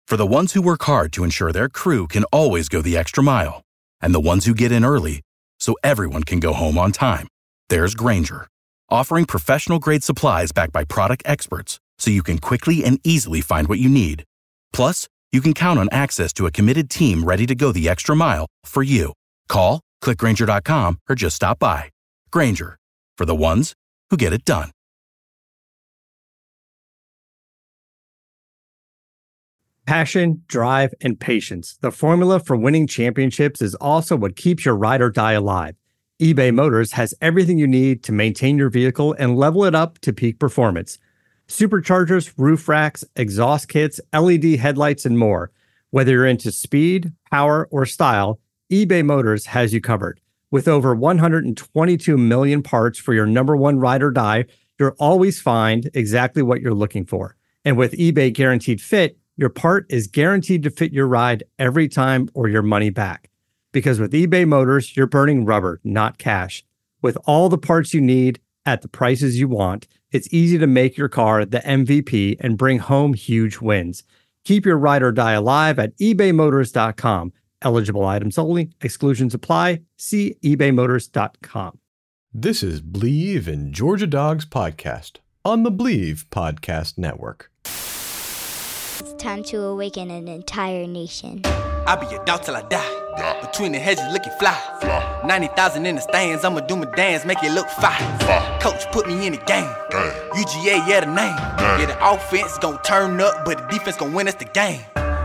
For the ones who work hard to ensure their crew can always go the extra mile, and the ones who get in early so everyone can go home on time, there's Grainger, offering professional-grade supplies backed by product experts so you can quickly and easily find what you need. Plus, you can count on access to a committed team ready to go the extra mile for you. Call, click Grainger.com, or just stop by. Grainger, for the ones who get it done. Passion, drive, and patience. The formula for winning championships is also what keeps your ride or die alive. eBay Motors has everything you need to maintain your vehicle and level it up to peak performance. Superchargers, roof racks, exhaust kits, LED headlights, and more. Whether you're into speed, power, or style, eBay Motors has you covered. With over 122 million parts for your number one ride or die, you'll always find exactly what you're looking for. And with eBay Guaranteed Fit, your part is guaranteed to fit your ride every time or your money back. Because with eBay Motors, you're burning rubber, not cash. With all the parts you need at the prices you want, it's easy to make your car the MVP and bring home huge wins. Keep your ride or die alive at ebaymotors.com. Eligible items only. Exclusions apply. See ebaymotors.com. This is Believe in Georgia Dogs podcast on the Believe Podcast Network. It's time to awaken an entire nation. I'll be a dog till I die. Between the hedges looking fly. 90,000 in the stands, I'ma do my dance, make it look fine. Coach put me in the game. UGA, yeah, the name. Yeah, the offense gon' turn up, but the defense gon' win us the game.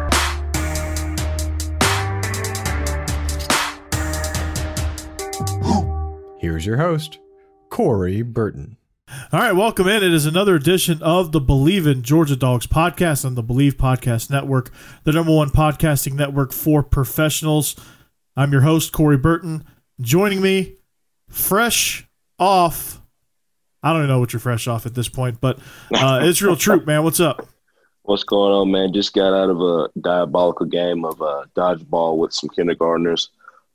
Here's your host, Corey Burton. All right, welcome in. It is another edition of the Believe in Georgia Dogs podcast on the Believe Podcast Network, the number one podcasting network for professionals. I'm your host, Corey Burton. Joining me, fresh off, I don't even know what you're fresh off at this point, but Israel Troop, man, what's up? What's going on, man? Just got out of a diabolical game of dodgeball with some kindergartners.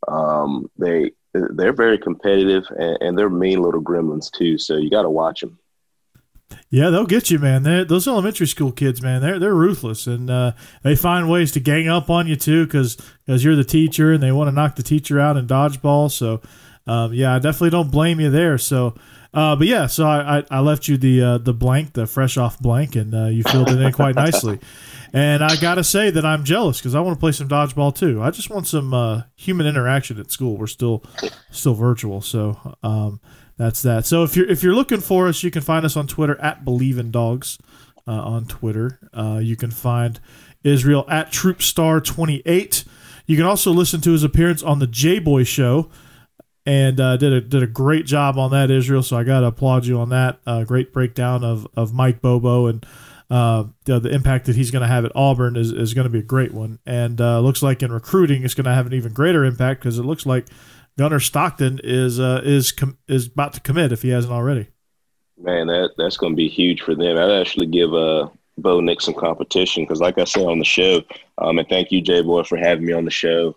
They're very competitive, and they're mean little gremlins too. So you got to watch them. Yeah, they'll get you, man. Those elementary school kids, man, they're ruthless, and they find ways to gang up on you too, because you're the teacher, and they want to knock the teacher out in dodgeball. So, yeah, I definitely don't blame you there. So, but yeah, so I left you the blank, the fresh off blank, and you filled it in quite nicely. And I got to say that I'm jealous because I want to play some dodgeball too. I just want some human interaction at school. We're still virtual, so that's that. So if you're looking for us, you can find us on Twitter at BelieveInDogs on Twitter. You can find Israel at TroopStar28. You can also listen to his appearance on the J-Boy Show, and did a great job on that, Israel. So I got to applaud you on that. Great breakdown of Mike Bobo and the impact that he's going to have at Auburn is going to be a great one. And looks like in recruiting, it's going to have an even greater impact because it looks like Gunnar Stockton is about to commit if he hasn't already. Man, that's going to be huge for them. I'd actually give Bo Nix some competition because, like I said on the show, and thank you, J-Boy, for having me on the show.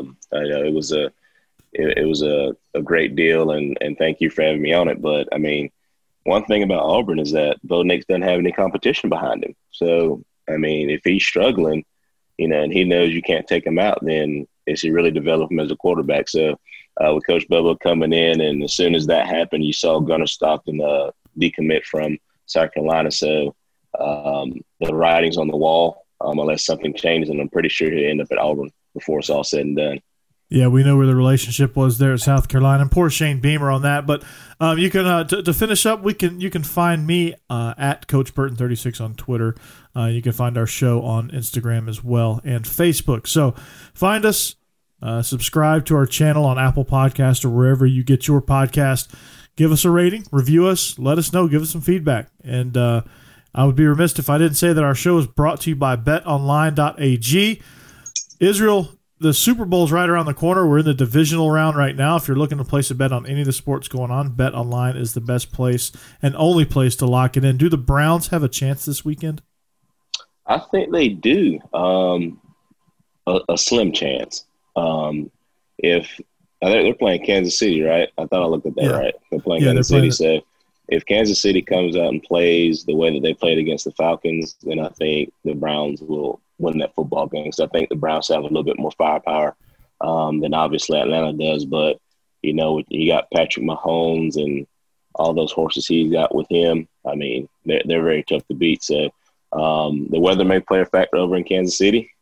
It was a great deal, and thank you for having me on it. But I mean, one thing about Auburn is that Bo Nix doesn't have any competition behind him. So, I mean, if he's struggling, and he knows you can't take him out, then it's really develop him as a quarterback. So, with Coach Bobo coming in, and as soon as that happened, you saw Gunnar Stockton decommit from South Carolina. So, the writing's on the wall, unless something changes, and I'm pretty sure he'll end up at Auburn before it's all said and done. Yeah, we know where the relationship was there at South Carolina. And poor Shane Beamer on that. But you can to finish up, you can find me at Coach Burton 36 on Twitter. You can find our show on Instagram as well and Facebook. So find us, subscribe to our channel on Apple Podcast or wherever you get your podcast. Give us a rating, review us, let us know, give us some feedback. And I would be remiss if I didn't say that our show is brought to you by BetOnline.ag. Israel, the Super Bowl's right around the corner. We're in the divisional round right now. If you're looking to place a bet on any of the sports going on, BetOnline is the best place and only place to lock it in. Do the Browns have a chance this weekend? I think they do. A slim chance. If they're playing Kansas City, right? I thought I looked at that right. They're playing Kansas City. So if Kansas City comes out and plays the way that they played against the Falcons, then I think the Browns will win that football game. So I think the Browns have a little bit more firepower than obviously Atlanta does. But, you know, you got Patrick Mahomes and all those horses he's got with him. I mean, they're very tough to beat. So the weather may play a factor over in Kansas City.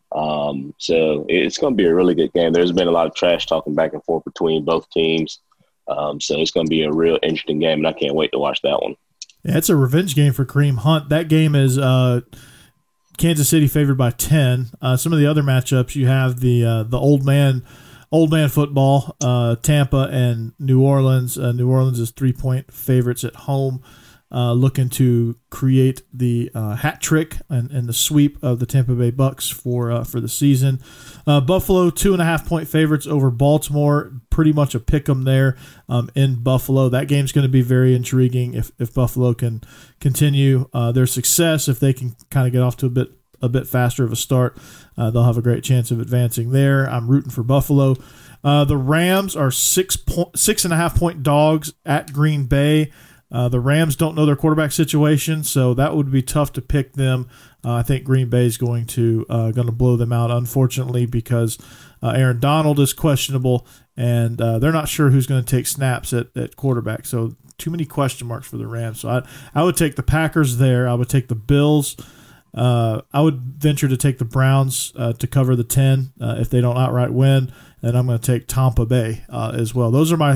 So it's going to be a really good game. There's been a lot of trash talking back and forth between both teams. So it's going to be a real interesting game, and I can't wait to watch that one. Yeah, it's a revenge game for Kareem Hunt. That game is Kansas City favored by 10. Some of the other matchups, you have the old man football, Tampa and New Orleans. New Orleans is 3-point favorites at home, looking to create the hat trick and the sweep of the Tampa Bay Bucks for the season. Buffalo 2.5-point favorites over Baltimore, pretty much a pick 'em there in Buffalo. That game's going to be very intriguing if Buffalo can continue their success. If they can kind of get off to a bit faster of a start, they'll have a great chance of advancing there. I'm rooting for Buffalo. The Rams are 6.5-point dogs at Green Bay. The Rams don't know their quarterback situation, so that would be tough to pick them. I think Green Bay is going to blow them out, unfortunately, because Aaron Donald is questionable, and they're not sure who's going to take snaps at quarterback. So too many question marks for the Rams. So I would take the Packers there. I would take the Bills. I would venture to take the Browns to cover the 10 if they don't outright win, and I'm going to take Tampa Bay as well. Those are my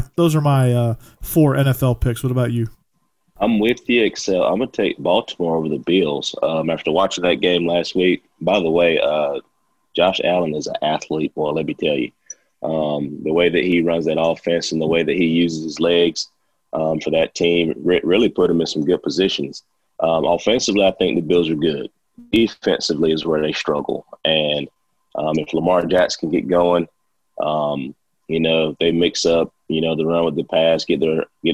4 NFL picks. What about you? I'm with you, Excel. I'm going to take Baltimore over the Bills. After watching that game last week, by the way, Josh Allen is an athlete, boy, let me tell you. The way that he runs that offense and the way that he uses his legs for that team really put him in some good positions. Offensively, I think the Bills are good. Defensively is where they struggle. And if Lamar Jackson can get going, they mix up, the run with the pass, get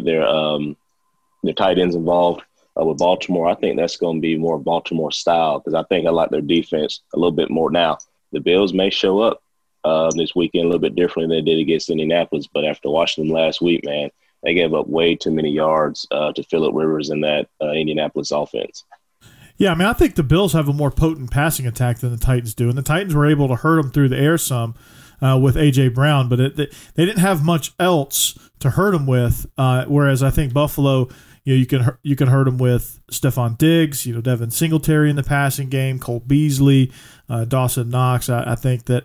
their tight ends involved with Baltimore. I think that's going to be more Baltimore style because I think I like their defense a little bit more. Now, the Bills may show up this weekend a little bit differently than they did against Indianapolis, but after watching them last week, man, they gave up way too many yards to Phillip Rivers in that Indianapolis offense. Yeah, I mean, I think the Bills have a more potent passing attack than the Titans do, and the Titans were able to hurt them through the air some with A.J. Brown, but they didn't have much else to hurt them with, whereas I think Buffalo – you can hurt them with Stephon Diggs, Devin Singletary in the passing game, Cole Beasley, Dawson Knox. I think that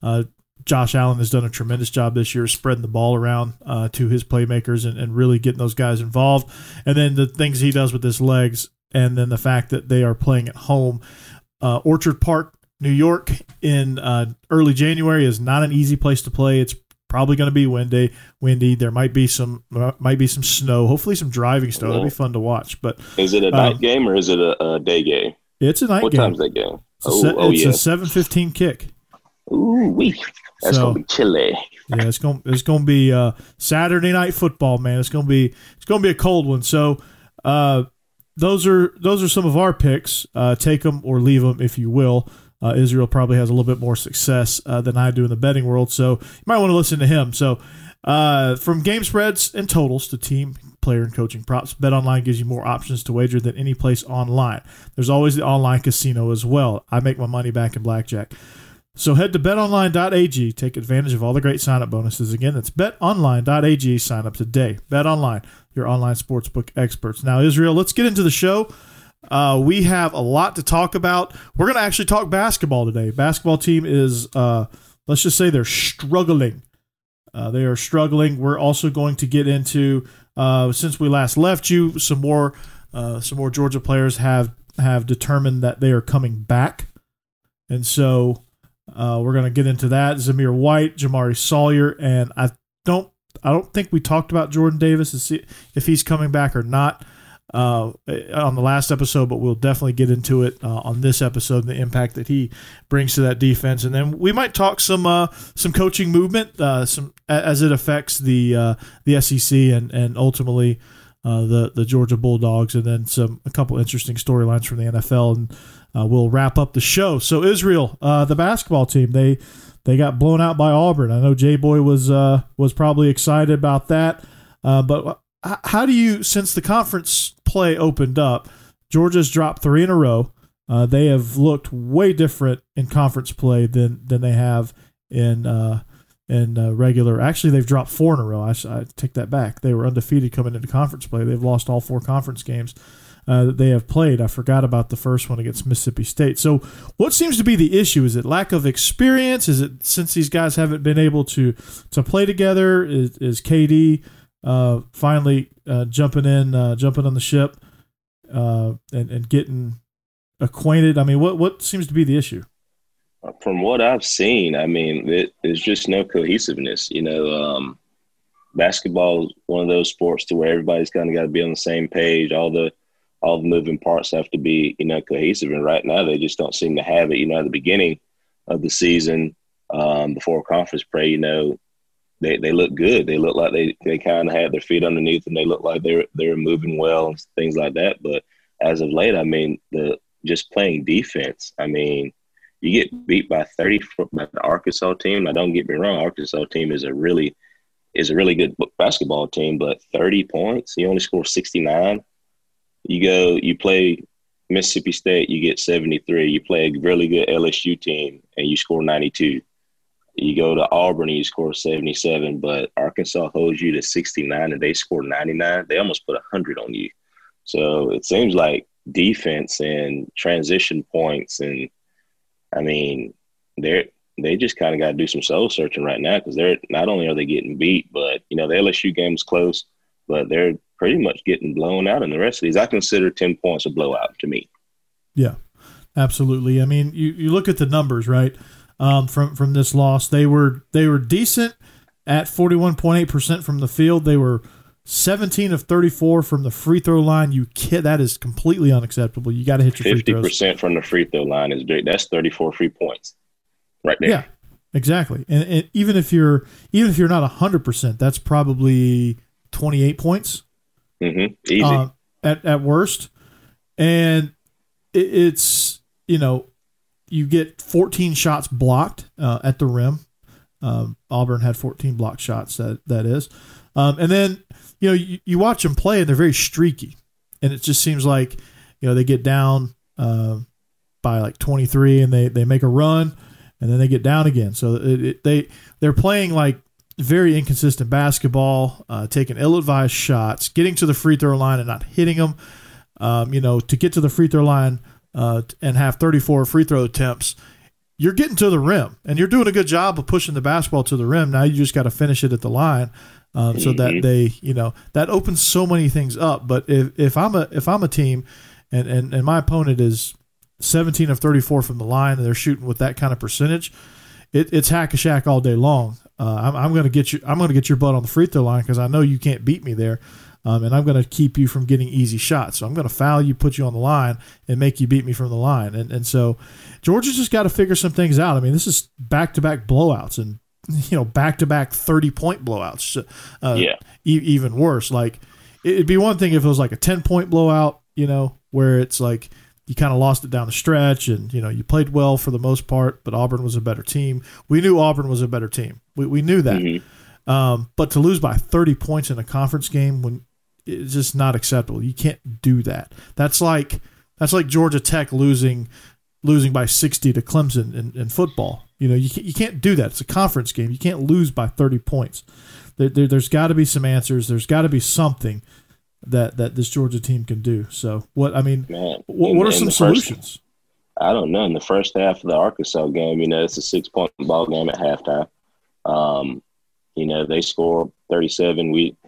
Josh Allen has done a tremendous job this year spreading the ball around to his playmakers and really getting those guys involved. And then the things he does with his legs, and then the fact that they are playing at home. Orchard Park, New York in early January is not an easy place to play. It's probably going to be windy. There might be some snow. Hopefully, some driving snow. That'll be fun to watch. But is it a night game or is it a day game? It's a night game. What time's that game? It's a 7:15 kick. Ooh wee! That's gonna be chilly. Yeah, it's gonna be Saturday night football, man. It's gonna be a cold one. So those are some of our picks. Take them or leave them if you will. Israel probably has a little bit more success than I do in the betting world, so you might want to listen to him. So from game spreads and totals to team, player, and coaching props, BetOnline gives you more options to wager than any place online. There's always the online casino as well. I make my money back in blackjack. So head to betonline.ag. Take advantage of all the great sign-up bonuses. Again, that's betonline.ag. Sign up today. BetOnline, your online sportsbook experts. Now, Israel, let's get into the show. We have a lot to talk about. We're going to actually talk basketball today. Basketball team is, let's just say they're struggling. They are struggling. We're also going to get into, since we last left you, some more Georgia players have determined that they are coming back. And so we're going to get into that. Zamir White, Jamari Sawyer, and I don't think we talked about Jordan Davis to see if he's coming back or not. On the last episode, but we'll definitely get into it on this episode and the impact that he brings to that defense. And then we might talk some coaching movement, some as it affects the SEC and ultimately the Georgia Bulldogs, and then a couple interesting storylines from the NFL, and we'll wrap up the show. So Israel, the basketball team, they got blown out by Auburn. I know J-Boy was probably excited about that, but how do you, since the conference play opened up, Georgia's dropped 3 in a row. They have looked way different in conference play than they have in regular. Actually, they've dropped 4 in a row. I take that back. They were undefeated coming into conference play. They've lost all 4 conference games that they have played. I forgot about the first one against Mississippi State. So what seems to be the issue? Is it lack of experience? Is it since these guys haven't been able to play together? Is KD finally jumping on the ship and getting acquainted? I mean, what seems to be the issue? From what I've seen, I mean, there's just no cohesiveness. Basketball is one of those sports to where everybody's kind of got to be on the same page. All the moving parts have to be, cohesive. And right now, they just don't seem to have it. At the beginning of the season, before conference play, they look good. They look like they kind of had their feet underneath them. They look like they're moving well and things like that. But as of late, I mean, just playing defense. I mean, you get beat by 30 by the Arkansas team. Now, don't get me wrong, Arkansas team is a really good basketball team, but 30 points, you only score 69. You play Mississippi State, you get 73. You play a really good LSU team, and you score 92. You go to Auburn, and you score 77, but Arkansas holds you to 69, and they score 99. They almost put 100 on you. So it seems like defense and transition points, and I mean, they just kind of got to do some soul searching right now, because they're not only are they getting beat, but the LSU game is close, but they're pretty much getting blown out in the rest of these. I consider 10 points a blowout to me. Yeah, absolutely. I mean, you look at the numbers, right? From this loss, they were decent at 41.8% from the field. They were 17 of 34 from the free throw line. That is completely unacceptable. You got to hit your free throws. 50% from the free throw line is big. That's 34 free points, right there. Yeah, exactly. And even if you're not 100%, that's probably 28 points. Mm-hmm. Easy at worst. And it's you get 14 shots blocked at the rim. Auburn had 14 blocked shots. That is, and then you watch them play, and they're very streaky, and it just seems like they get down by like 23, and they make a run, and then they get down again. So they're playing like very inconsistent basketball, taking ill-advised shots, getting to the free throw line and not hitting them. To get to the free throw line and have 34 free throw attempts, you're getting to the rim, and you're doing a good job of pushing the basketball to the rim. Now you just got to finish it at the line, so that they, that opens so many things up. But if I'm a team, and my opponent is 17 of 34 from the line, and they're shooting with that kind of percentage, it's hack a shack all day long. I'm going to get your butt on the free throw line, because I know you can't beat me there. And I'm going to keep you from getting easy shots. So I'm going to foul you, put you on the line, and make you beat me from the line. And so Georgia's just got to figure some things out. I mean, this is back-to-back blowouts and, back-to-back 30-point blowouts. Even worse. Like, it'd be one thing if it was like a 10-point blowout, where it's like you kind of lost it down the stretch and, you played well for the most part, but Auburn was a better team. We knew Auburn was a better team. We knew that. Mm-hmm. But to lose by 30 points in a conference game when it's just not acceptable. You can't do that. That's like Georgia Tech losing by 60 to Clemson in football. You can't do that. It's a conference game. You can't lose by 30 points. There's got to be some answers. There's got to be something that this Georgia team can do. So what are some solutions? I don't know. In the first half of the Arkansas game, it's a 6-point ball game at halftime. They score 37.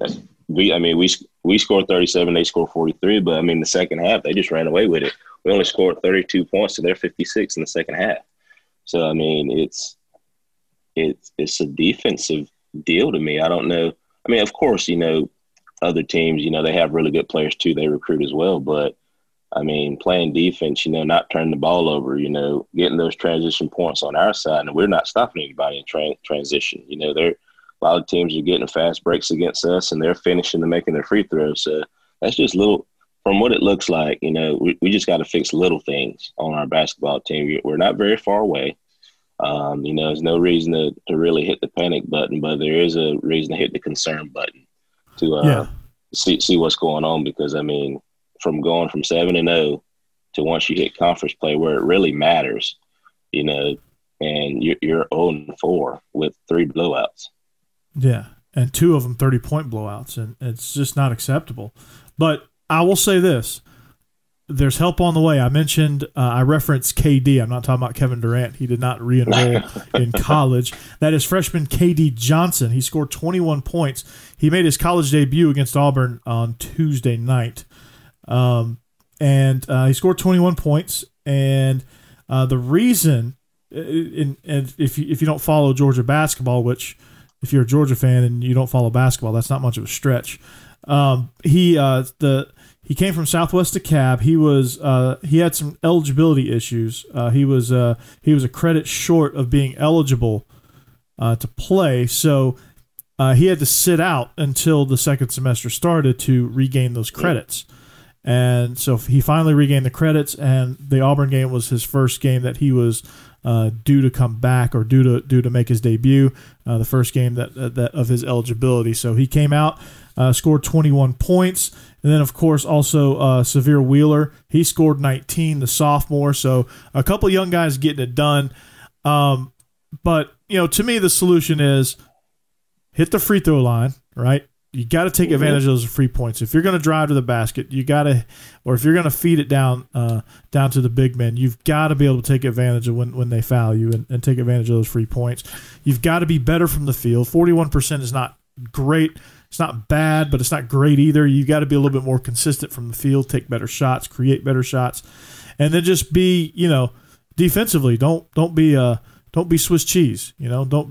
We scored 37. They scored 43. But the second half, they just ran away with it. We only scored 32 points to their 56 in the second half. So it's a defensive deal to me. I don't know. Of course, other teams, they have really good players too. They recruit as well. But playing defense, not turning the ball over, getting those transition points on our side, and we're not stopping anybody in transition. A lot of teams are getting fast breaks against us, and they're finishing and making their free throws. So that's just little. From what it looks like, we just got to fix little things on our basketball team. We're not very far away. There's no reason to really hit the panic button, but there is a reason to hit the concern button to see what's going on, because I mean, from going from 7-0 to once you hit conference play where it really matters, you know, and you're 0-4 with 3 blowouts. Yeah, and 2 of them 30-point blowouts, and it's just not acceptable. But I will say this. There's help on the way. I mentioned, I referenced KD. I'm not talking about Kevin Durant. He did not re-enroll in college. That is freshman KD Johnson. He scored 21 points. He made his college debut against Auburn on Tuesday night. And he scored 21 points. And the reason, and if you don't follow Georgia basketball, which if you're a Georgia fan and you don't follow basketball, that's not much of a stretch. He came from Southwest DeKalb. He had some eligibility issues. He was a credit short of being eligible to play, so he had to sit out until the second semester started to regain those credits. And so he finally regained the credits, and the Auburn game was his first game that he was due to come back or due to make his debut, the first game that of his eligibility. So he came out, scored 21 points. And then, of course, also Severe Wheeler. He scored 19, the sophomore. So a couple young guys getting it done. But, you know, to me, the solution is hit the free throw line, right? You got to take advantage of those free points. If you're going to drive to the basket, you got to, or if you're going to feed it down to the big men, you've got to be able to take advantage of when they foul you and take advantage of those free points. You've got to be better from the field. 41% is not great. It's not bad, but it's not great either. You got to be a little bit more consistent from the field, take better shots, create better shots, and then just be, you know, defensively. Don't be Swiss cheese. You know, don't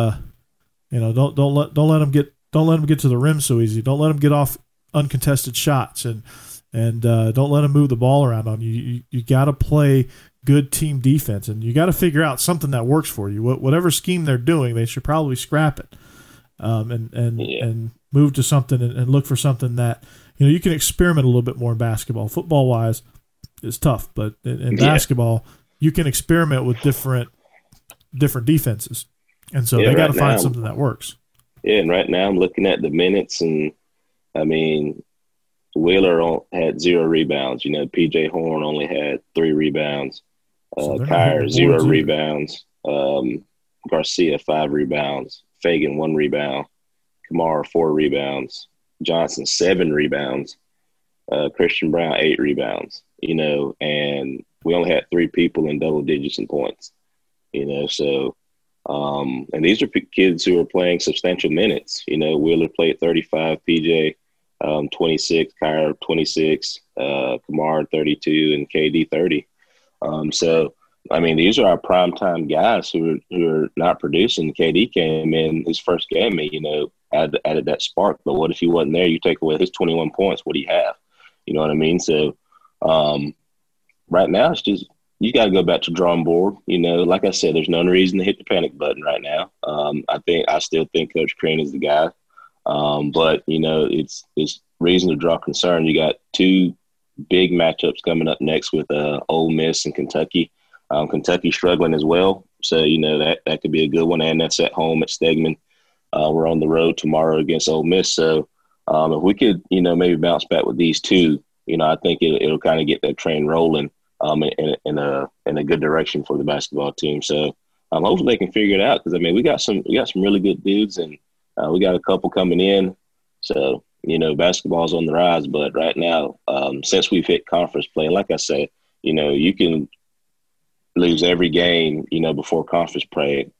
let them get to the rim so easy. Don't let them get off uncontested shots, and don't let them move the ball around on you. You got to play good team defense, and you got to figure out something that works for you. Whatever scheme they're doing, they should probably scrap it. And move to something and look for something that, you know, you can experiment a little bit more in basketball. Football wise, it's tough, but in basketball, you can experiment with different defenses, and so they got to find something that works. Yeah, and right now I'm looking at the minutes, and I mean, Wheeler had 0 rebounds. You know, PJ Horn only had 3 rebounds. Kyer 0 rebounds. Garcia 5 rebounds. Fagan 1 rebound, Kamara 4 rebounds, Johnson 7 rebounds, Christian Brown 8 rebounds, you know, and we only had 3 people in double digits in points, you know, so and these are kids who are playing substantial minutes. You know, Wheeler played 35, PJ 26, Kyer 26, Kamara 32, and KD 30. So I mean, these are our primetime guys who are not producing. KD came in his first game and, you know, added that spark. But what if he wasn't there? You take away his 21 points, what do you have? You know what I mean? So right now it's just you got to go back to drawing board. You know, like I said, there's no reason to hit the panic button right now. I still think Coach Crean is the guy. But, you know, it's reason to draw concern. You got 2 big matchups coming up next with Ole Miss and Kentucky. Kentucky struggling as well. So, you know, that could be a good one. And that's at home at Stegman. We're on the road tomorrow against Ole Miss. So if we could, you know, maybe bounce back with these 2, you know, I think it'll kind of get that train rolling in a good direction for the basketball team. So hopefully they can figure it out, because, I mean, we got some really good dudes, and we got a couple coming in. So, you know, basketball's on the rise. But right now, since we've hit conference play, like I said, you know, you can lose every game, you know, before conference play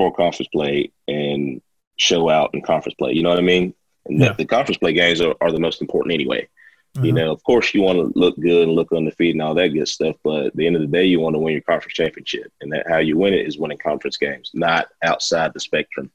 and show out in conference play. You know what I mean? And the conference play games are the most important anyway. You know, of course you want to look good and look undefeated and all that good stuff, but at the end of the day, you want to win your conference championship, and that how you win it is winning conference games, not outside the spectrum.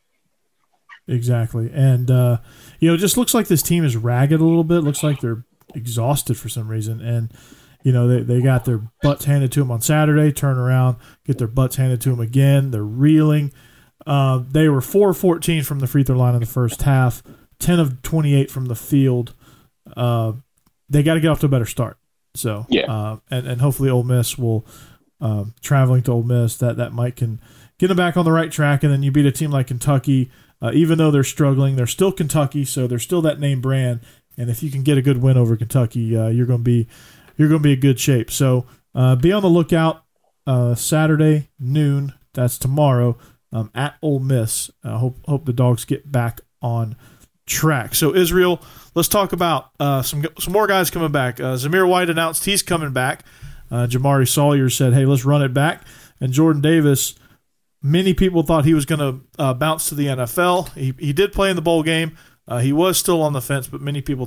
Exactly. And, you know, it just looks like this team is ragged a little bit. Looks like they're exhausted for some reason. And, you know, they got their butts handed to them on Saturday, turn around, get their butts handed to them again. They're reeling. They were 4-14 from the free throw line in the first half, 10 of 28 from the field. They got to get off to a better start. So, and hopefully Ole Miss will traveling to Ole Miss, that might can get them back on the right track. And then you beat a team like Kentucky, even though they're struggling, they're still Kentucky, so they're still that name brand. And if you can get a good win over Kentucky, you're going to be in good shape. So be on the lookout Saturday noon. That's tomorrow at Ole Miss. Hope the Dogs get back on track. So Israel, let's talk about some more guys coming back. Zamir White announced he's coming back. Jamari Sawyer said, "Hey, let's run it back." And Jordan Davis, many people thought he was going to bounce to the NFL. He did play in the bowl game. He was still on the fence, but many people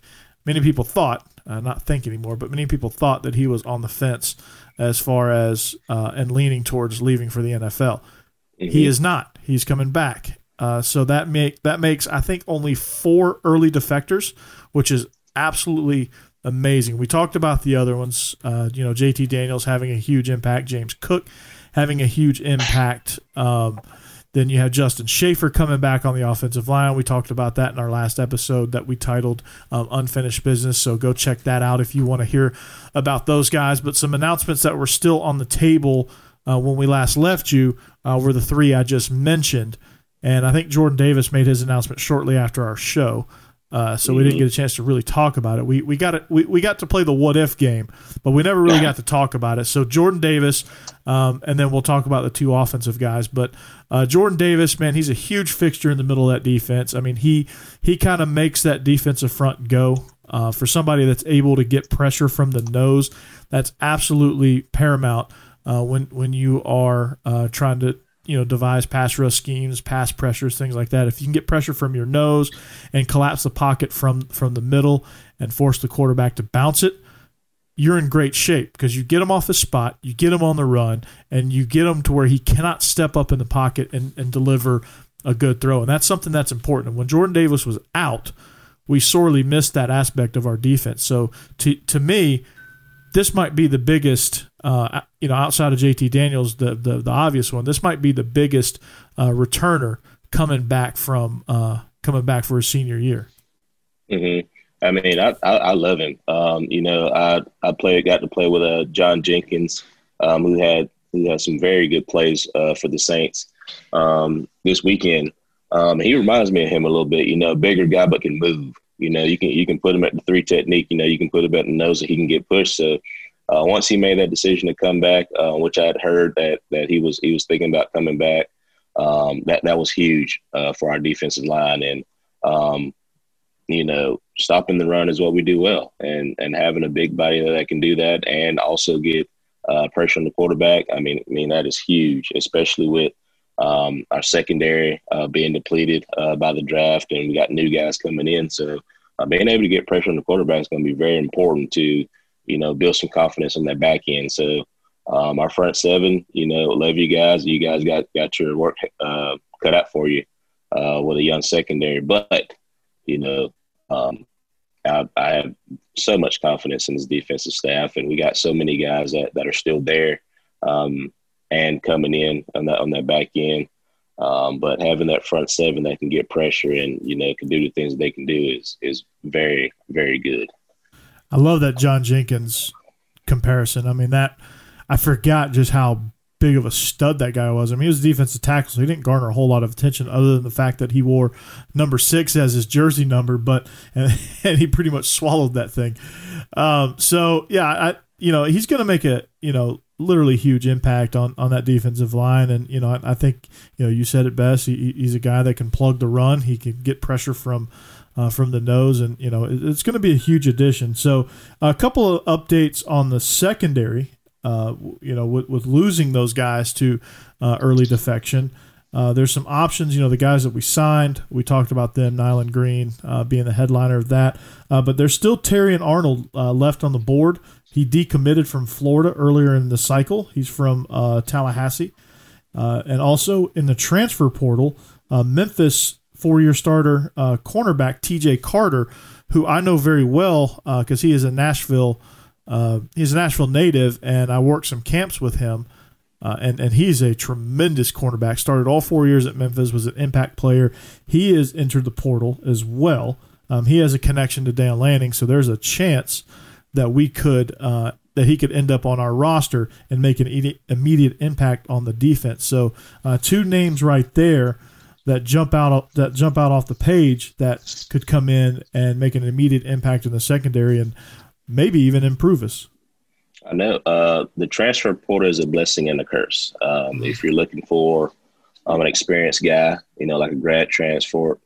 thought, not think anymore, but many people thought that he was on the fence as far as and leaning towards leaving for the NFL. Mm-hmm. He is not. He's coming back. So that makes, I think, only 4 early defectors, which is absolutely amazing. We talked about the other ones, JT Daniels having a huge impact, James Cook having a huge impact. Then you have Justin Schaefer coming back on the offensive line. We talked about that in our last episode that we titled Unfinished Business, so go check that out if you want to hear about those guys. But some announcements that were still on the table when we last left you were the 3 I just mentioned. And I think Jordan Davis made his announcement shortly after our show. So we didn't get a chance to really talk about it. We got to play the what if game, but we never really got to talk about it. So Jordan Davis, and then we'll talk about the 2 offensive guys. But Jordan Davis, man, he's a huge fixture in the middle of that defense. I mean, he kind of makes that defensive front go. For somebody that's able to get pressure from the nose, that's absolutely paramount when you are trying to devise pass rush schemes, pass pressures, things like that. If you can get pressure from your nose and collapse the pocket from the middle and force the quarterback to bounce it, you're in great shape because you get him off the spot, you get him on the run, and you get him to where he cannot step up in the pocket and deliver a good throw. And that's something that's important. When Jordan Davis was out, we sorely missed that aspect of our defense. So to me, this might be the biggest, outside of JT Daniels, the obvious one. This might be the biggest returner coming back for his senior year. Mm-hmm. I mean, I love him. I got to play with John Jenkins, who had some very good plays for the Saints this weekend. He reminds me of him a little bit. Bigger guy but can move. You can put him at the 3 technique. You can put him at the nose and he can get pushed. So once he made that decision to come back, which I had heard that he was thinking about coming back, that was huge for our defensive line. And stopping the run is what we do well, and having a big body that can do that and also get pressure on the quarterback. I mean that is huge, especially with our secondary being depleted by the draft, and we got new guys coming in. So being able to get pressure on the quarterback is going to be very important to, build some confidence on that back end. So our front 7, love you guys. You guys got your work cut out for you with a young secondary. But, I have so much confidence in this defensive staff, and we got so many guys that are still there and coming in on that back end. But having that front 7 that can get pressure and, can do the things they can do is very, very good. I love that John Jenkins comparison. I mean, I forgot just how big of a stud that guy was. I mean, he was a defensive tackle, so he didn't garner a whole lot of attention other than the fact that he wore number 6 as his jersey number, and he pretty much swallowed that thing. He's going to make a, literally huge impact on that defensive line. And, I think, you said it best. He's a guy that can plug the run. He can get pressure from the nose, and, it's going to be a huge addition. So a couple of updates on the secondary, with losing those guys to early defection. There's some options, the guys that we signed, we talked about them, Nyland Green being the headliner of that. But there's still Terrion Arnold left on the board. He decommitted from Florida earlier in the cycle. He's from Tallahassee. And also in the transfer portal, Memphis 4-year starter cornerback TJ Carter, who I know very well because he is a Nashville native, and I worked some camps with him. And he's a tremendous cornerback. Started all 4 years at Memphis, was an impact player. He has entered the portal as well. He has a connection to Dan Lanning, so there's a chance that we could that he could end up on our roster and make an immediate impact on the defense. So two names right there that jump out off the page that could come in and make an immediate impact in the secondary and maybe even improve us. I know the transfer portal is a blessing and a curse. If you're looking for an experienced guy, like a grad transfer,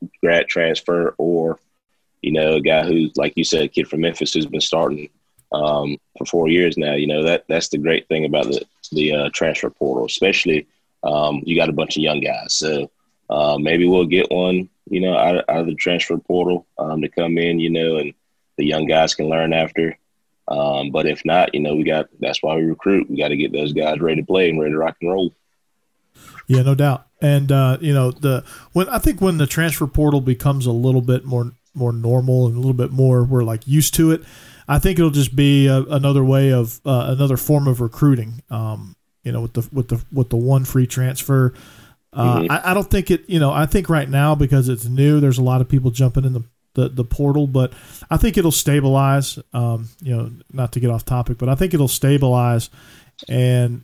or a guy who's, like you said, a kid from Memphis who's been starting for 4 years now. That's the great thing about the transfer portal, especially you got a bunch of young guys. So maybe we'll get one, out of the transfer portal to come in, and the young guys can learn after. But if not, that's why we recruit. We got to get those guys ready to play and ready to rock and roll. Yeah, no doubt. And I think when the transfer portal becomes a little bit more normal and a little bit more we're like used to it, I think it'll just be another way of another form of recruiting. With the one free transfer. I don't think it. I think right now because it's new, there's a lot of people jumping in the portal, but I think it'll stabilize. Not to get off topic, but I think it'll stabilize, and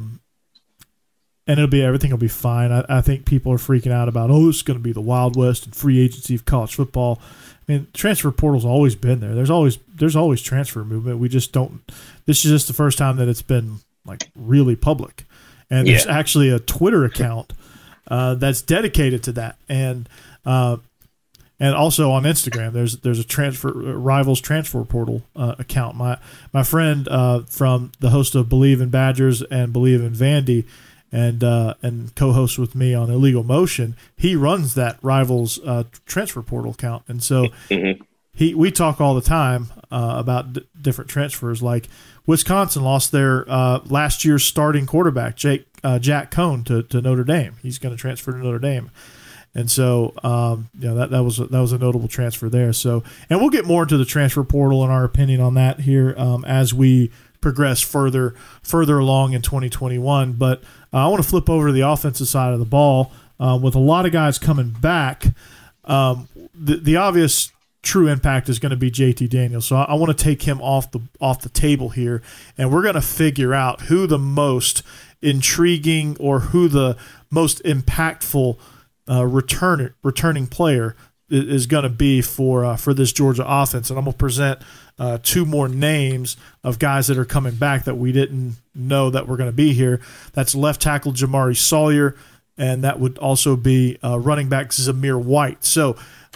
everything will be fine. I think people are freaking out about it's going to be the Wild West and free agency of college football. I mean, transfer portal's always been there. There's always transfer movement. We just don't. This is just the first time that it's been like really public, and there's actually a Twitter account that's dedicated to that, and also on Instagram there's a Rivals transfer portal account. My friend from the host of Believe in Badgers and Believe in Vandy, and co-hosts with me on Illegal Motion, he runs that Rivals transfer portal account, and so we talk all the time about different transfers. Like Wisconsin lost their last year's starting quarterback, Jack Cohn, to Notre Dame. He's going to transfer to Notre Dame, and so that was a notable transfer there. So, and we'll get more into the transfer portal and our opinion on that here as we progress further along in 2021. But I want to flip over to the offensive side of the ball with a lot of guys coming back. The obvious true impact is going to be JT Daniels. So I want to take him off the table here, and we're going to figure out who the most intriguing or who the most impactful returning player is going to be for this Georgia offense. And I'm going to present two more names of guys that are coming back that we didn't know that were going to be here. That's left tackle Jamari Sawyer, and that would also be running back Zamir White. So,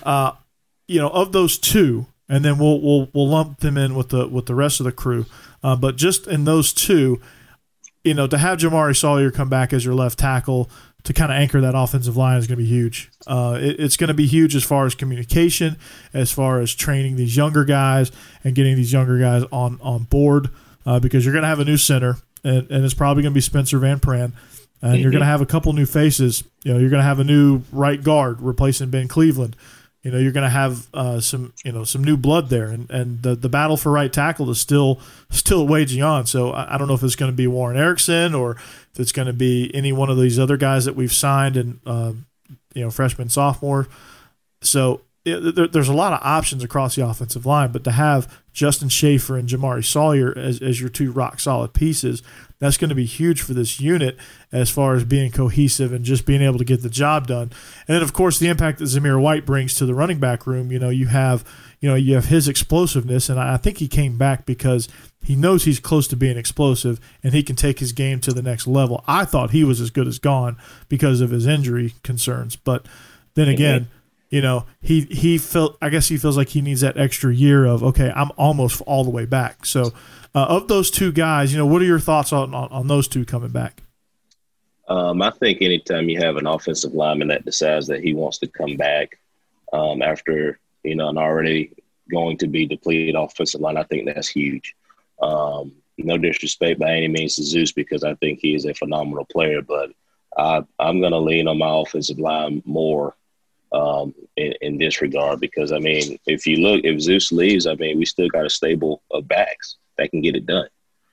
of those two, and then we'll lump them in with the rest of the crew. But just in those two, to have Jamari Sawyer come back as your left tackle to kind of anchor that offensive line is going to be huge. It's going to be huge as far as communication, as far as training these younger guys and getting these younger guys on board, because you're going to have a new center, and it's probably going to be Spencer Van Pran, and you're going to have a couple new faces. You're going to have a new right guard replacing Ben Cleveland. You're going to have some new blood there, and the battle for right tackle is still waging on. So I don't know if it's going to be Warren Erickson or if it's going to be any one of these other guys that we've signed and freshman, sophomore. So there's a lot of options across the offensive line, but to have Justin Schaefer and Jamari Sawyer as your two rock solid pieces, that's going to be huge for this unit as far as being cohesive and just being able to get the job done. And then, of course, the impact that Zamir White brings to the running back room. You have his explosiveness, and I think he came back because he knows he's close to being explosive and he can take his game to the next level. I thought he was as good as gone because of his injury concerns, but then again, he felt. I guess he feels like he needs that extra year of I'm almost all the way back. So. Of those two guys, what are your thoughts on those two coming back? I think anytime you have an offensive lineman that decides that he wants to come back after, an already going to be depleted offensive line, I think that's huge. No disrespect by any means to Zeus, because I think he is a phenomenal player, but I'm going to lean on my offensive line more in this regard, because, if Zeus leaves, we still got a stable of backs that can get it done,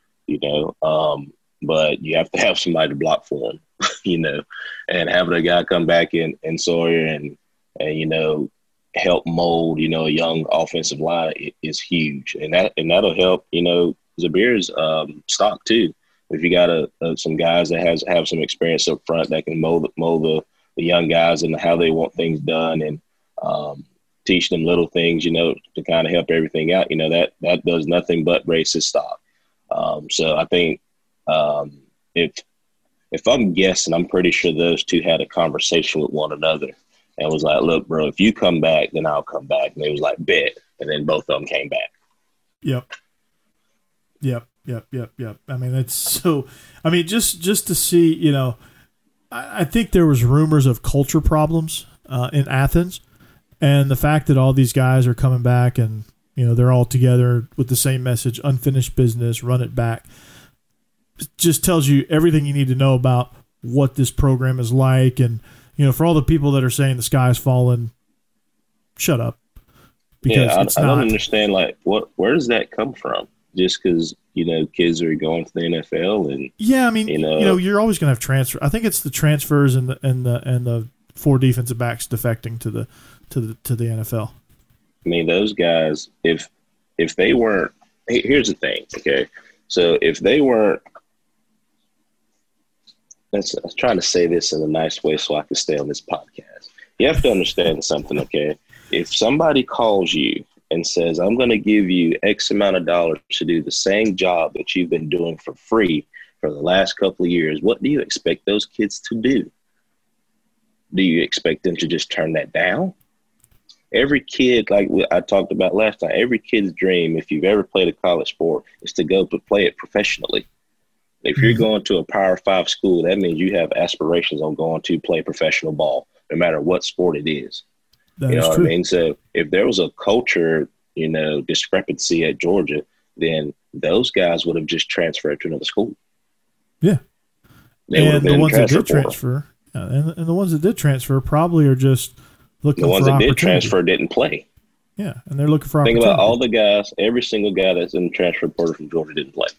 but you have to have somebody to block for him, and having a guy come back in Sawyer and help mold, a young offensive line is huge. And that'll help, Zabir's stock too. If you got some guys that have some experience up front that can mold the young guys and how they want things done, and teach them little things, to kind of help everything out, that does nothing but raise his stock. So I think if I'm guessing, I'm pretty sure those two had a conversation with one another and was like, look, bro, if you come back, then I'll come back. And they was like, bet. And then both of them came back. Yep. I mean, it's so, just to see, I think there was rumors of culture problems in Athens, and the fact that all these guys are coming back and, they're all together with the same message, unfinished business, run it back, just tells you everything you need to know about what this program is like. And, for all the people that are saying the sky's fallen, shut up. Because I don't understand, where does that come from? Just because, kids are going to the NFL and you're always going to have transfer. I think it's the transfers and the 4 defensive backs defecting to the NFL. I mean, those guys, if they weren't, here's the thing, okay? So if they weren't, I'm trying to say this in a nice way so I can stay on this podcast. You have to understand something, okay? If somebody calls you and says, I'm going to give you X amount of dollars to do the same job that you've been doing for free for the last couple of years, what do you expect those kids to do? Do you expect them to just turn that down? Every kid, like I talked about last time, every kid's dream, if you've ever played a college sport, is to go to play it professionally. If you're going to a Power 5 school, that means you have aspirations on going to play professional ball, no matter what sport it is. That is true. What I mean? So if there was a culture, discrepancy at Georgia, then those guys would have just transferred to another school. Yeah. And the ones that did transfer, and the ones that did transfer probably are just looking for opportunity. The ones that did transfer didn't play. Yeah, and they're looking for opportunity. Think about all the guys, every single guy that's in the transfer portal from Georgia didn't play.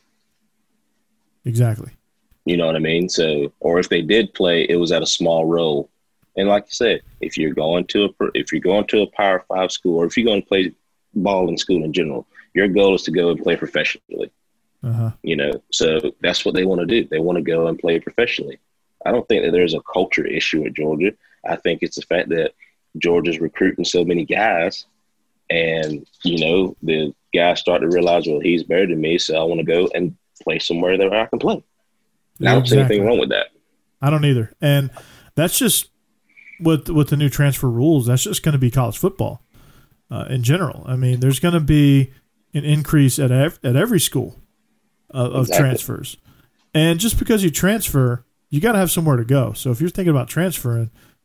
Exactly. You know what I mean? So, or if they did play, it was at a small role. And like you said, if you're going to a Power 5 school, or if you're going to play ball in school in general, your goal is to go and play professionally. Uh-huh. So that's what they want to do. They want to go and play professionally. I don't think that there's a culture issue at Georgia. I think it's the fact that Georgia's recruiting so many guys, and the guys start to realize, well, he's better than me, so I want to go and play somewhere that I can play. I don't see anything wrong with that. I don't either. And that's just with the new transfer rules. That's just going to be college football in general. I mean, there's going to be an increase at every school of transfers. And just because you transfer, you got to have somewhere to go. So if you're thinking about transferring,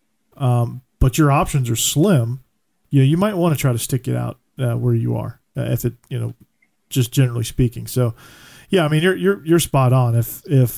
but your options are slim, you might want to try to stick it out where you are, if it, just generally speaking. So, yeah, I mean, you're spot on. If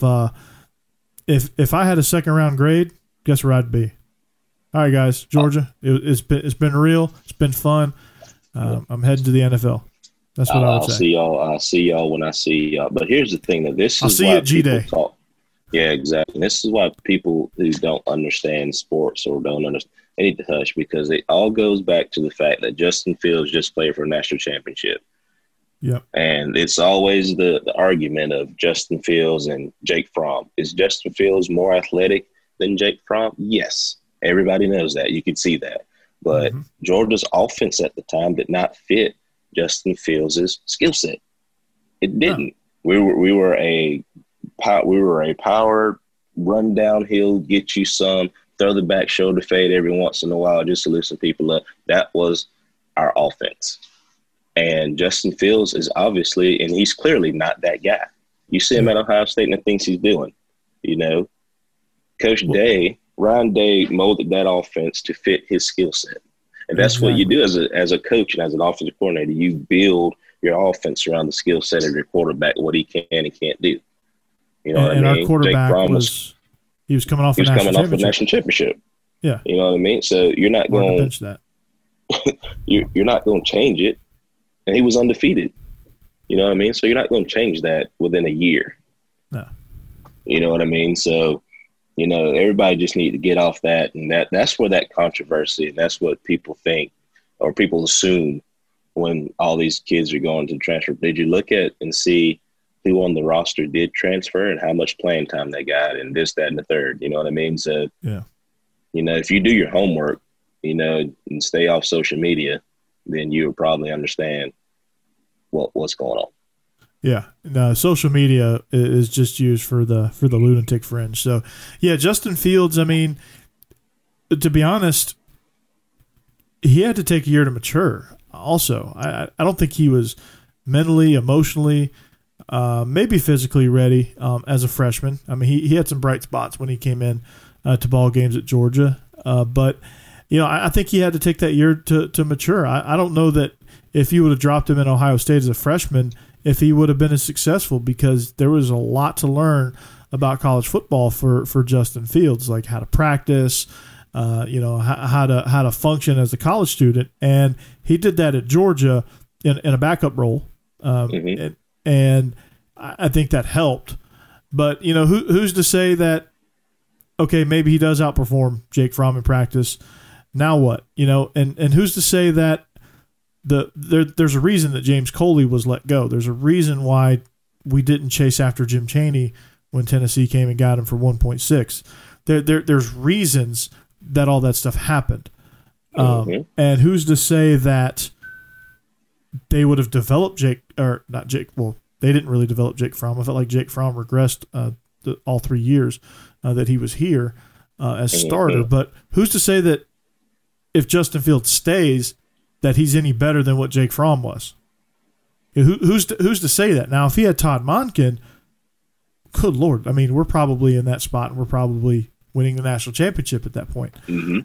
I had a second round grade, guess where I'd be? All right, guys, Georgia. It's been real. It's been fun. I'm heading to the NFL. That's what I would say. I'll see y'all when I see y'all. But here's the thing: that this I'll is see why you at G-Day. talk. Yeah, exactly. This is why people who don't understand sports or don't understand, they need to hush, because it all goes back to the fact that Justin Fields just played for a national championship. Yep. And it's always the argument of Justin Fields and Jake Fromm. Is Justin Fields more athletic than Jake Fromm? Yes. Everybody knows that. You can see that. But Georgia's offense at the time did not fit Justin Fields' skill set. It didn't. No. We were a power run downhill, get you some, throw the back shoulder fade every once in a while just to loosen people up. That was our offense. And Justin Fields is obviously, and he's clearly not that guy. You see him at Ohio State and the things he's doing. Coach Day, Ryan Day molded that offense to fit his skill set. And that's what you do as a coach and as an offensive coordinator. You build your offense around the skill set of your quarterback, what he can and can't do. You know what I mean? Our quarterback was coming off a national championship. Yeah. You know what I mean? So you're not going to bench that. You're not going to change it. And he was undefeated. You know what I mean? So you're not going to change that within a year. No. You know what I mean? So, everybody just need to get off that. And that's where that controversy, and that's what people think or people assume when all these kids are going to transfer. Did you look at and see who on the roster did transfer and how much playing time they got and this, that, and the third. You know what I mean? So, yeah, if you do your homework, and stay off social media, then you will probably understand what's going on. Yeah, no, social media is just used for the lunatic fringe. So, yeah, Justin Fields, I mean, to be honest, he had to take a year to mature also. I don't think he was mentally, emotionally, maybe physically ready as a freshman. I mean, he had some bright spots when he came in to ball games at Georgia. But, I think he had to take that year to mature. I don't know that if you would have dropped him in Ohio State as a freshman, if he would have been as successful, because there was a lot to learn about college football for Justin Fields, like how to practice, how to function as a college student. And he did that at Georgia in a backup role. And I think that helped. But, who's to say that, okay, maybe he does outperform Jake Fromm in practice. Now what? And who's to say that there's a reason that James Coley was let go. There's a reason why we didn't chase after Jim Chaney when Tennessee came and got him for 1.6. There's reasons that all that stuff happened. And who's to say that they would have developed they didn't really develop Jake Fromm. I felt like Jake Fromm regressed all 3 years that he was here as starter. But who's to say that if Justin Fields stays, that he's any better than what Jake Fromm was? Who's to say that? Now, if he had Todd Monken, good Lord, I mean, we're probably in that spot, and we're probably winning the national championship at that point.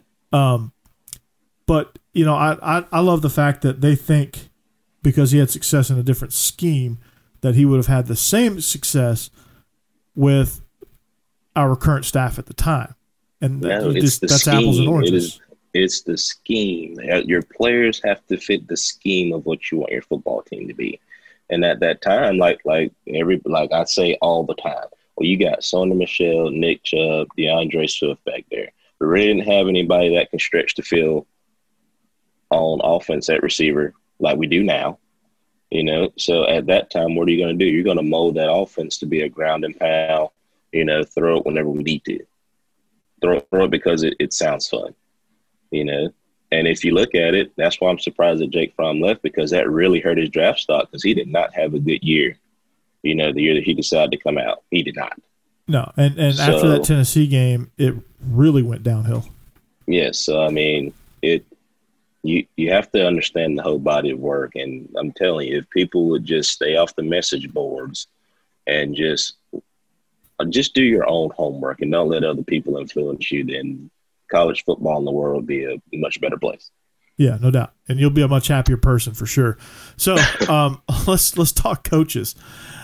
But, I love the fact that they think because he had success in a different scheme that he would have had the same success with our current staff at the time. And that's apples and oranges. It's the scheme. Your players have to fit the scheme of what you want your football team to be. And at that time, like I say all the time, well, you got Sony Michel, Nick Chubb, DeAndre Swift back there. We really didn't have anybody that can stretch the field on offense at receiver like we do now. So at that time, what are you going to do? You're going to mold that offense to be a ground and pound, throw it whenever we need to. Throw it because it sounds fun. And if you look at it, that's why I'm surprised that Jake Fromm left, because that really hurt his draft stock, because he did not have a good year, the year that he decided to come out. He did not. No, and after that Tennessee game, it really went downhill. Yes, so, I mean, you have to understand the whole body of work, and I'm telling you, if people would just stay off the message boards and just do your own homework and don't let other people influence you, then college football in the world would be a much better place. Yeah, no doubt. And you'll be a much happier person for sure. So let's talk coaches.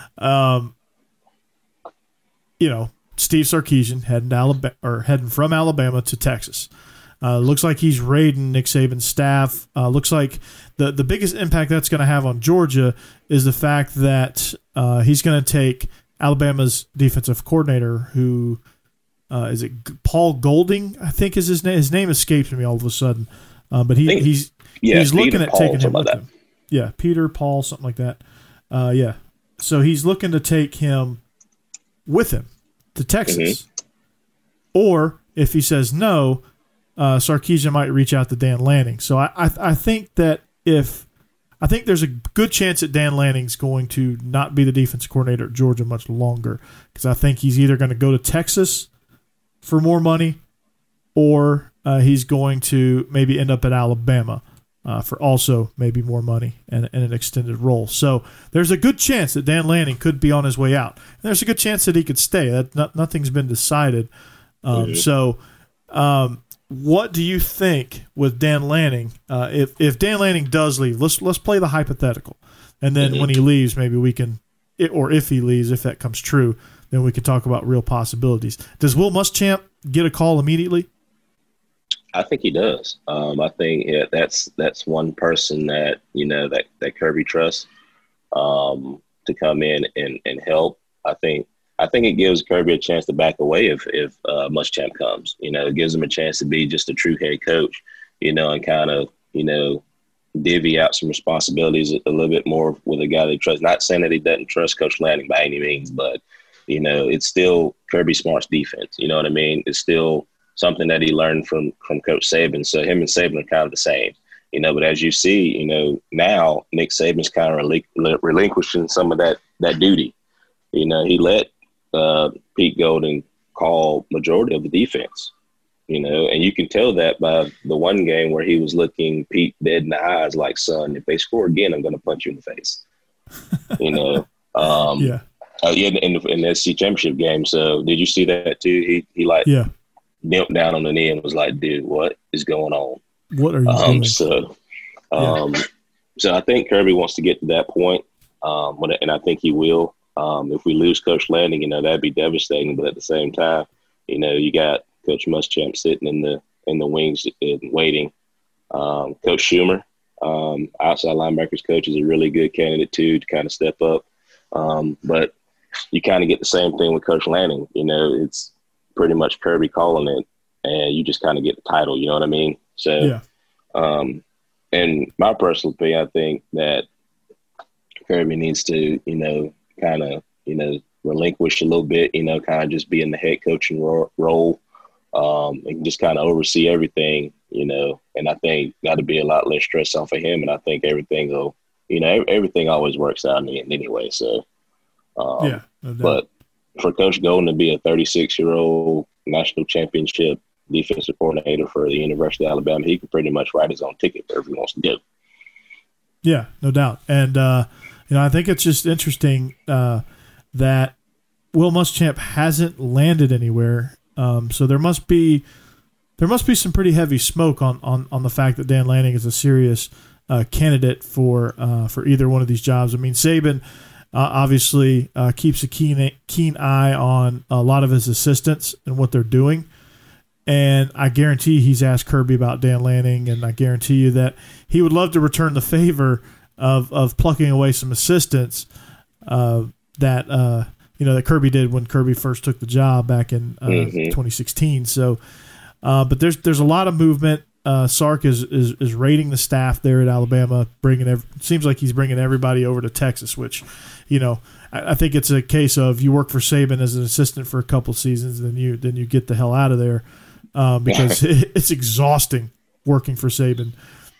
Steve Sarkisian heading from Alabama to Texas. Looks like he's raiding Nick Saban's staff. Looks like the biggest impact that's going to have on Georgia is the fact that he's going to take Alabama's defensive coordinator, who is it Paul Golding, I think is his name. His name escapes me all of a sudden. But he's looking at taking him with him. Yeah, Peter, Paul, something like that. Yeah. So he's looking to take him with him to Texas. Or if he says no, Sarkisian might reach out to Dan Lanning. So I think that I think there's a good chance that Dan Lanning's going to not be the defensive coordinator at Georgia much longer, because I think he's either going to go to Texas for more money, or he's going to maybe end up at Alabama for also maybe more money and an extended role. So there's a good chance that Dan Lanning could be on his way out. And there's a good chance that he could stay. Nothing's been decided. So what do you think with Dan Lanning? If Dan Lanning does leave, let's play the hypothetical. And then when he leaves, maybe we can, or if he leaves, if that comes true, then we can talk about real possibilities. Does Will Muschamp get a call immediately? I think he does. I think that's one person that that Kirby trusts to come in and help. I think it gives Kirby a chance to back away if Muschamp comes. It gives him a chance to be just a true head coach. And kind of divvy out some responsibilities a little bit more with a guy they trust. Not saying that he doesn't trust Coach Lanning by any means, but, it's still Kirby Smart's defense. You know what I mean? It's still something that he learned from Coach Saban. So him and Saban are kind of the same, but as you see, now Nick Saban's kind of relinquishing some of that duty. He let Pete Golding call majority of the defense, and you can tell that by the one game where he was looking Pete dead in the eyes like, son, if they score again, I'm going to punch you in the face. Yeah. In the SEC championship game. So did you see that too? He knelt down on the knee and was like, dude, what is going on? What are you doing? So I think Kirby wants to get to that point. And I think he will. If we lose Coach Lanning, that'd be devastating. But at the same time, you got Coach Muschamp sitting in the wings and waiting. Coach Schumer, outside linebackers coach, is a really good candidate too to kind of step up. But you kind of get the same thing with Coach Lanning. It's pretty much Kirby calling it, and you just kind of get the title. You know what I mean? So, and my personal opinion, I think that Kirby needs to, kind of, relinquish a little bit, kind of just be in the head coaching role, and just kind of oversee everything, and I think that'll be a lot less stress off of him. And I think everything will, everything always works out in the end anyway. So, no doubt. But for Coach Golden to be a 36-year-old national championship defensive coordinator for the University of Alabama, he can pretty much write his own ticket wherever he wants to go. Yeah, no doubt. And, I think it's just interesting that Will Muschamp hasn't landed anywhere. So there must be some pretty heavy smoke on the fact that Dan Lanning is a serious candidate for either one of these jobs. I mean, Saban obviously keeps a keen eye on a lot of his assistants and what they're doing. And I guarantee he's asked Kirby about Dan Lanning, and I guarantee you that he would love to return the favor of plucking away some assistants that Kirby did when Kirby first took the job back in 2016. So, but there's a lot of movement. Sark is rating the staff there at Alabama, seems like he's bringing everybody over to Texas, which, I think it's a case of you work for Saban as an assistant for a couple seasons, then you get the hell out of there, because it's exhausting working for Saban,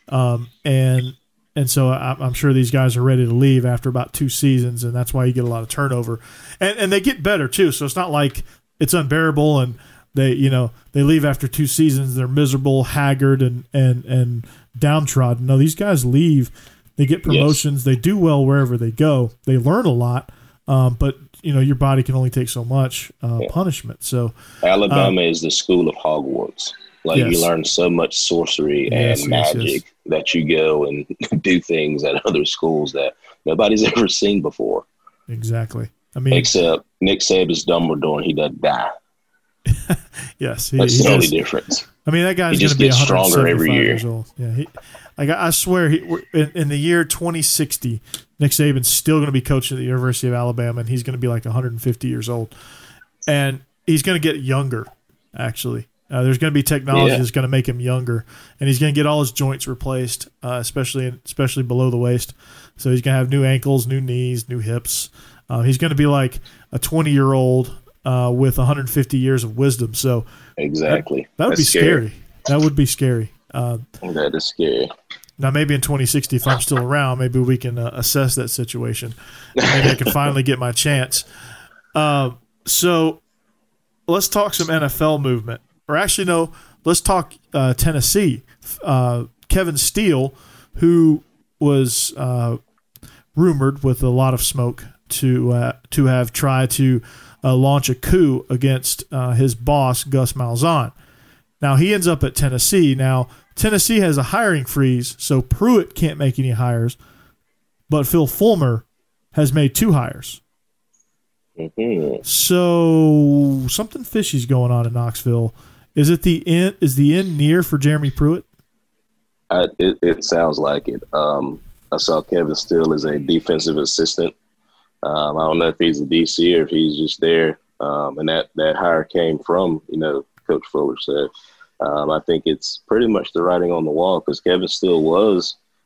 and so I'm sure these guys are ready to leave after about 2 seasons, and that's why you get a lot of turnover, and they get better too. So it's not like it's unbearable and they leave after 2 seasons, they're miserable, haggard, and downtrodden. No, these guys leave, they get promotions, they do well wherever they go, they learn a lot, but your body can only take so much punishment. So Alabama is the school of Hogwarts. You learn so much sorcery and magic that you go and do things at other schools that nobody's ever seen before. Exactly. I mean, except Nick Saban's Dumbledore, and he doesn't die. Yes, that's the only difference. I mean, that guy's going to be stronger every year. Years old. Yeah, I swear, in the year 2060, Nick Saban's still going to be coaching at the University of Alabama, and he's going to be like 150 years old, and he's going to get younger. Actually, there's going to be technology that's going to make him younger, and he's going to get all his joints replaced, especially below the waist. So he's going to have new ankles, new knees, new hips. He's going to be like a 20-year-old with 150 years of wisdom. So exactly, that would be scary. That would be scary. That is scary. Now, maybe in 2060, if I'm still around, maybe we can assess that situation. Maybe I can finally get my chance. So let's talk some NFL movement. Or actually, no, let's talk Tennessee. Kevin Steele, who was rumored with a lot of smoke to have tried to launch a coup against his boss, Gus Malzahn. Now, he ends up at Tennessee. Now, Tennessee has a hiring freeze, so Pruitt can't make any hires, but Phil Fulmer has made 2 hires. Mm-hmm. So something fishy's going on in Knoxville. Is the end near for Jeremy Pruitt? It sounds like it. I saw Kevin Steele as a defensive assistant. I don't know if he's a DC or if he's just there. And that hire came from, Coach Fuller. So I think it's pretty much the writing on the wall because Kevin Steele was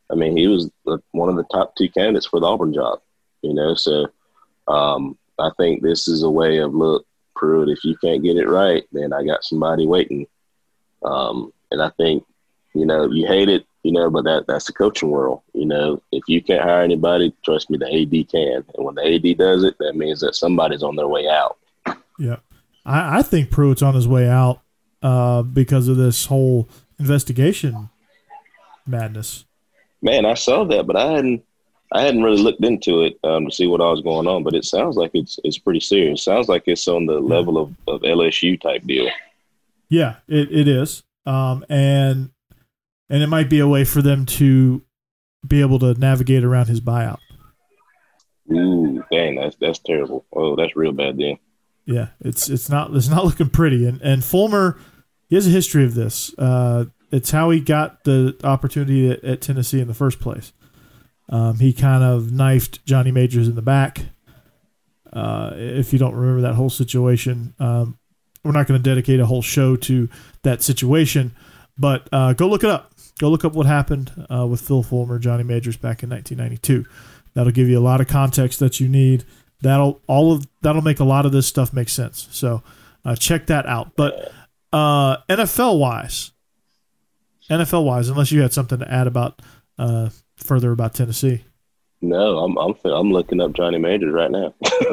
I mean, he was one of the top 2 candidates for the Auburn job, So I think this is a way of, look, Pruitt, if you can't get it right, then I got somebody waiting. And I think, you hate it, but that's the coaching world. If you can't hire anybody, trust me, the AD can. And when the AD does it, that means that somebody's on their way out. Yeah. I think Pruitt's on his way out because of this whole investigation madness. Man, I saw that, but I hadn't really looked into it to see what all was going on. But it sounds like it's pretty serious. Sounds like it's on the level of LSU type deal. Yeah, it is. And it might be a way for them to be able to navigate around his buyout. Ooh, dang, that's terrible. Oh, that's real bad then. Yeah, it's not looking pretty. And Fulmer, he has a history of this. It's how he got the opportunity at Tennessee in the first place. He kind of knifed Johnny Majors in the back. If you don't remember that whole situation, we're not going to dedicate a whole show to that situation, but go look it up. Go look up what happened with Phil Fulmer, Johnny Majors back in 1992. That'll give you a lot of context that you need. That'll make a lot of this stuff make sense. So check that out. But NFL wise, unless you had something to add about further about Tennessee. No, I'm looking up Johnny Majors right now.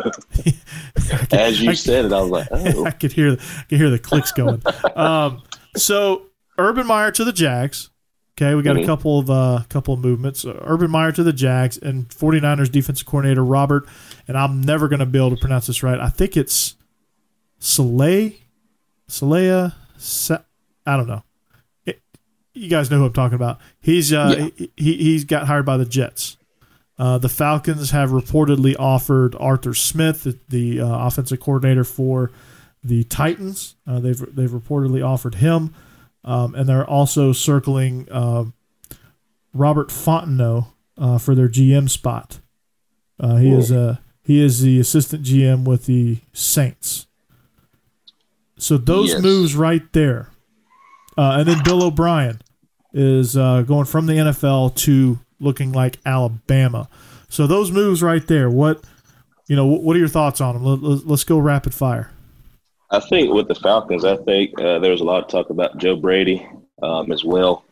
As you said it, I was like, oh. I could hear the clicks going. So Urban Meyer to the Jags. Okay, we got a couple of movements. Urban Meyer to the Jags and 49ers defensive coordinator Robert, and I'm never going to be able to pronounce this right. I think it's Saleh. I don't know. You guys know who I'm talking about. He's got hired by the Jets. The Falcons have reportedly offered Arthur Smith, the offensive coordinator for the Titans. They've reportedly offered him. And they're also circling Robert Fontenot for their GM spot. He is the assistant GM with the Saints. So those moves right there. And then Bill O'Brien is going from the NFL to looking like Alabama. So those moves right there. What are your thoughts on them? Let's go rapid fire. I think with the Falcons, there was a lot of talk about Joe Brady as well.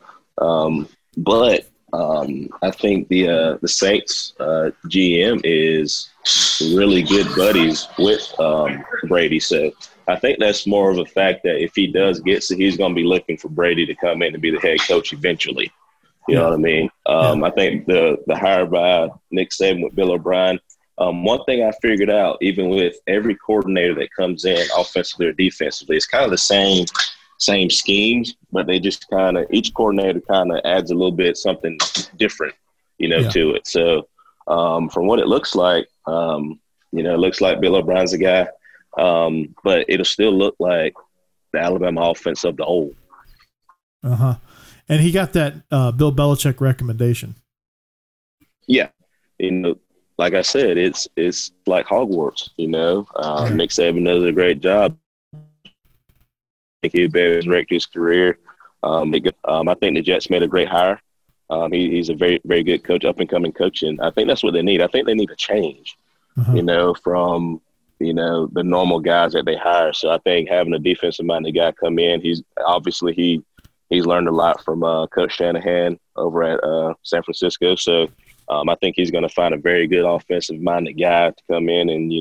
But I think the Saints GM is really good buddies with Brady. So I think that's more of a fact that if he does get to, he's going to be looking for Brady to come in and be the head coach eventually. You know what I mean? I think the hire by Nick Saban with Bill O'Brien, one thing I figured out, even with every coordinator that comes in, offensively or defensively, it's kind of the same schemes, but they just each coordinator kind of adds a little bit something different, to it. So from what it looks like, it looks like Bill O'Brien's the guy, but it'll still look like the Alabama offense of the old. Uh-huh. And he got that Bill Belichick recommendation. Yeah. Like I said, it's like Hogwarts, Nick Saban does a great job. I think he'd better direct his career. I think the Jets made a great hire. He's a very, very good coach, up-and-coming coach, and I think that's what they need. I think they need a change, from, the normal guys that they hire. So I think having a defensive-minded guy come in, he's learned a lot from Coach Shanahan over at San Francisco. So I think he's going to find a very good offensive-minded guy to come in and,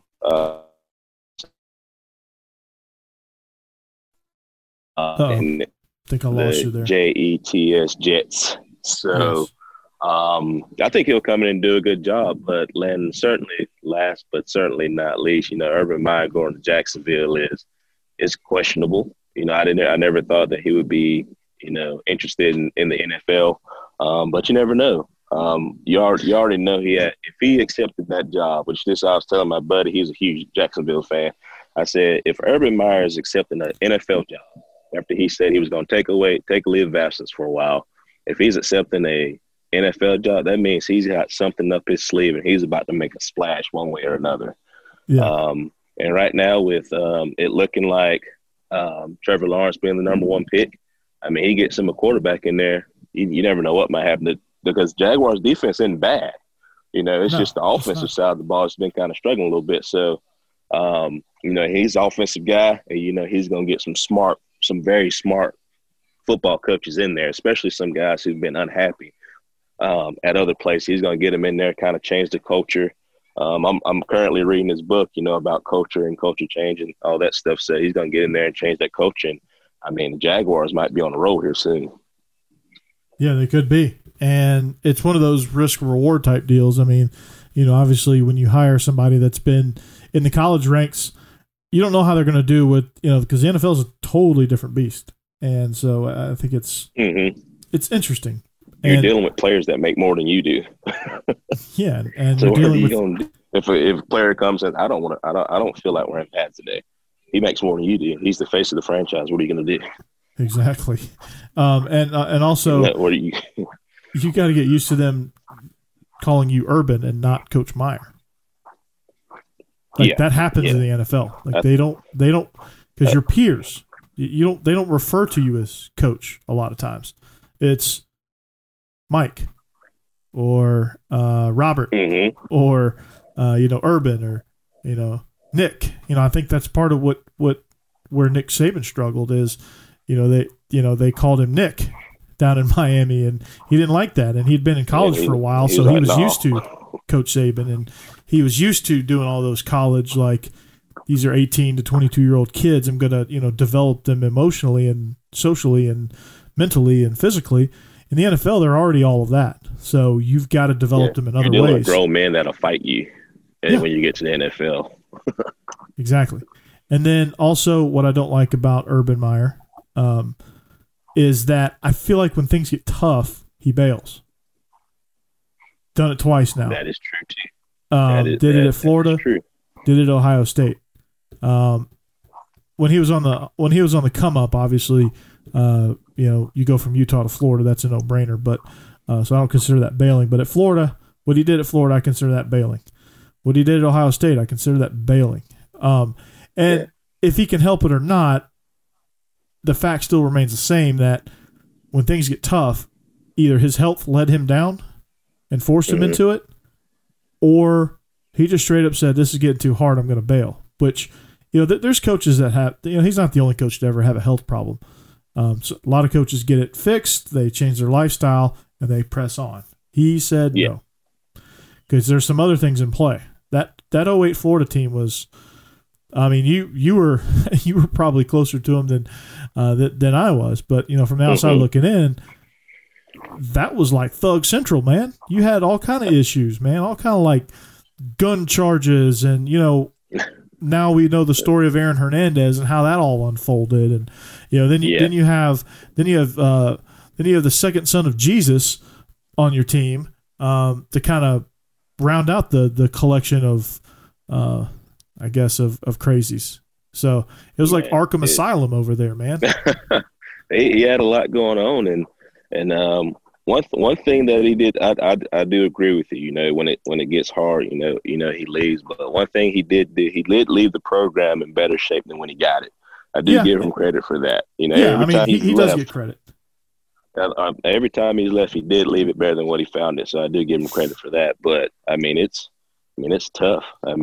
I think I lost you there. Jets. So I think he'll come in and do a good job. But Len, certainly last but certainly not least, Urban Meyer going to Jacksonville is questionable. I never thought that he would be, interested in the NFL. But you never know. You already know if he accepted that job, which I was telling my buddy, he's a huge Jacksonville fan. I said, if Urban Meyer is accepting an NFL job after he said he was going to take a leave of absence for a while, if he's accepting a NFL job, that means he's got something up his sleeve and he's about to make a splash one way or another. Yeah. And right now with it looking like Trevor Lawrence being the number one pick, I mean, he gets him a quarterback in there. You never know what might happen because Jaguars defense isn't bad. It's No, just the offensive side of the ball has been kind of struggling a little bit. So, he's an offensive guy, and, he's going to get some very smart football coaches in there, especially some guys who've been unhappy at other places. He's going to get them in there, kind of change the culture. I'm currently reading his book, about culture and culture change and all that stuff. So he's going to get in there and change that culture. And, the Jaguars might be on the road here soon. Yeah, they could be. And it's one of those risk-reward type deals. Obviously when you hire somebody that's been in the college ranks, you don't know how they're going to do with, because the NFL is a totally different beast. And so I think it's interesting. You're dealing with players that make more than you do. Yeah, and so you're dealing with, gonna do? If a player comes in, I don't feel like wearing pads today. He makes more than you do. He's the face of the franchise. What are you going to do? Exactly. And also, what are you? You got to get used to them calling you Urban and not Coach Meyer. That happens in the NFL. They don't because you're peers. They don't refer to you as coach a lot of times. It's Mike or Robert or Urban or Nick. I think that's part of where Nick Saban struggled is they called him Nick down in Miami, and he didn't like that. And he'd been in college for a while, so he was used to Coach Saban, and he was used to doing all those college, these are 18 to 22-year-old kids. I'm going to, develop them emotionally and socially and mentally and physically. In the NFL, they're already all of that. So you've got to develop them in other You're dealing ways. with grown men that'll fight you when you get to the NFL. Exactly. And then also what I don't like about Urban Meyer is that I feel like when things get tough, he bails. Done it twice now. That is true too. Did it at Florida. Did it at Ohio State. When he was on the come up, obviously, you go from Utah to Florida. That's a no brainer. But so I don't consider that bailing. But at Florida, what he did at Florida, I consider that bailing. What he did at Ohio State, I consider that bailing. If he can help it or not, the fact still remains the same that when things get tough, either his health led him down and forced him into it, or he just straight up said, "This is getting too hard. I'm going to bail." Which, there's coaches that have. He's not the only coach to ever have a health problem. So a lot of coaches get it fixed. They change their lifestyle and they press on. He said no, because there's some other things in play. That 08 Florida team was. You were probably closer to him than I was, but from the outside looking in, that was like Thug Central, man. You had all kind of issues, man, all kind of gun charges, and now we know the story of Aaron Hernandez and how that all unfolded, and then you have the second son of Jesus on your team to kind of round out the collection of. I guess, of crazies. So it was like Arkham Asylum over there, man. He had a lot going on, and one thing that he did, I do agree with you. When it gets hard, he leaves. But one thing he did he did leave the program in better shape than when he got it. I do give him credit for that. He does get credit. Every time he's left, he did leave it better than what he found it. So I do give him credit for that. But it's tough.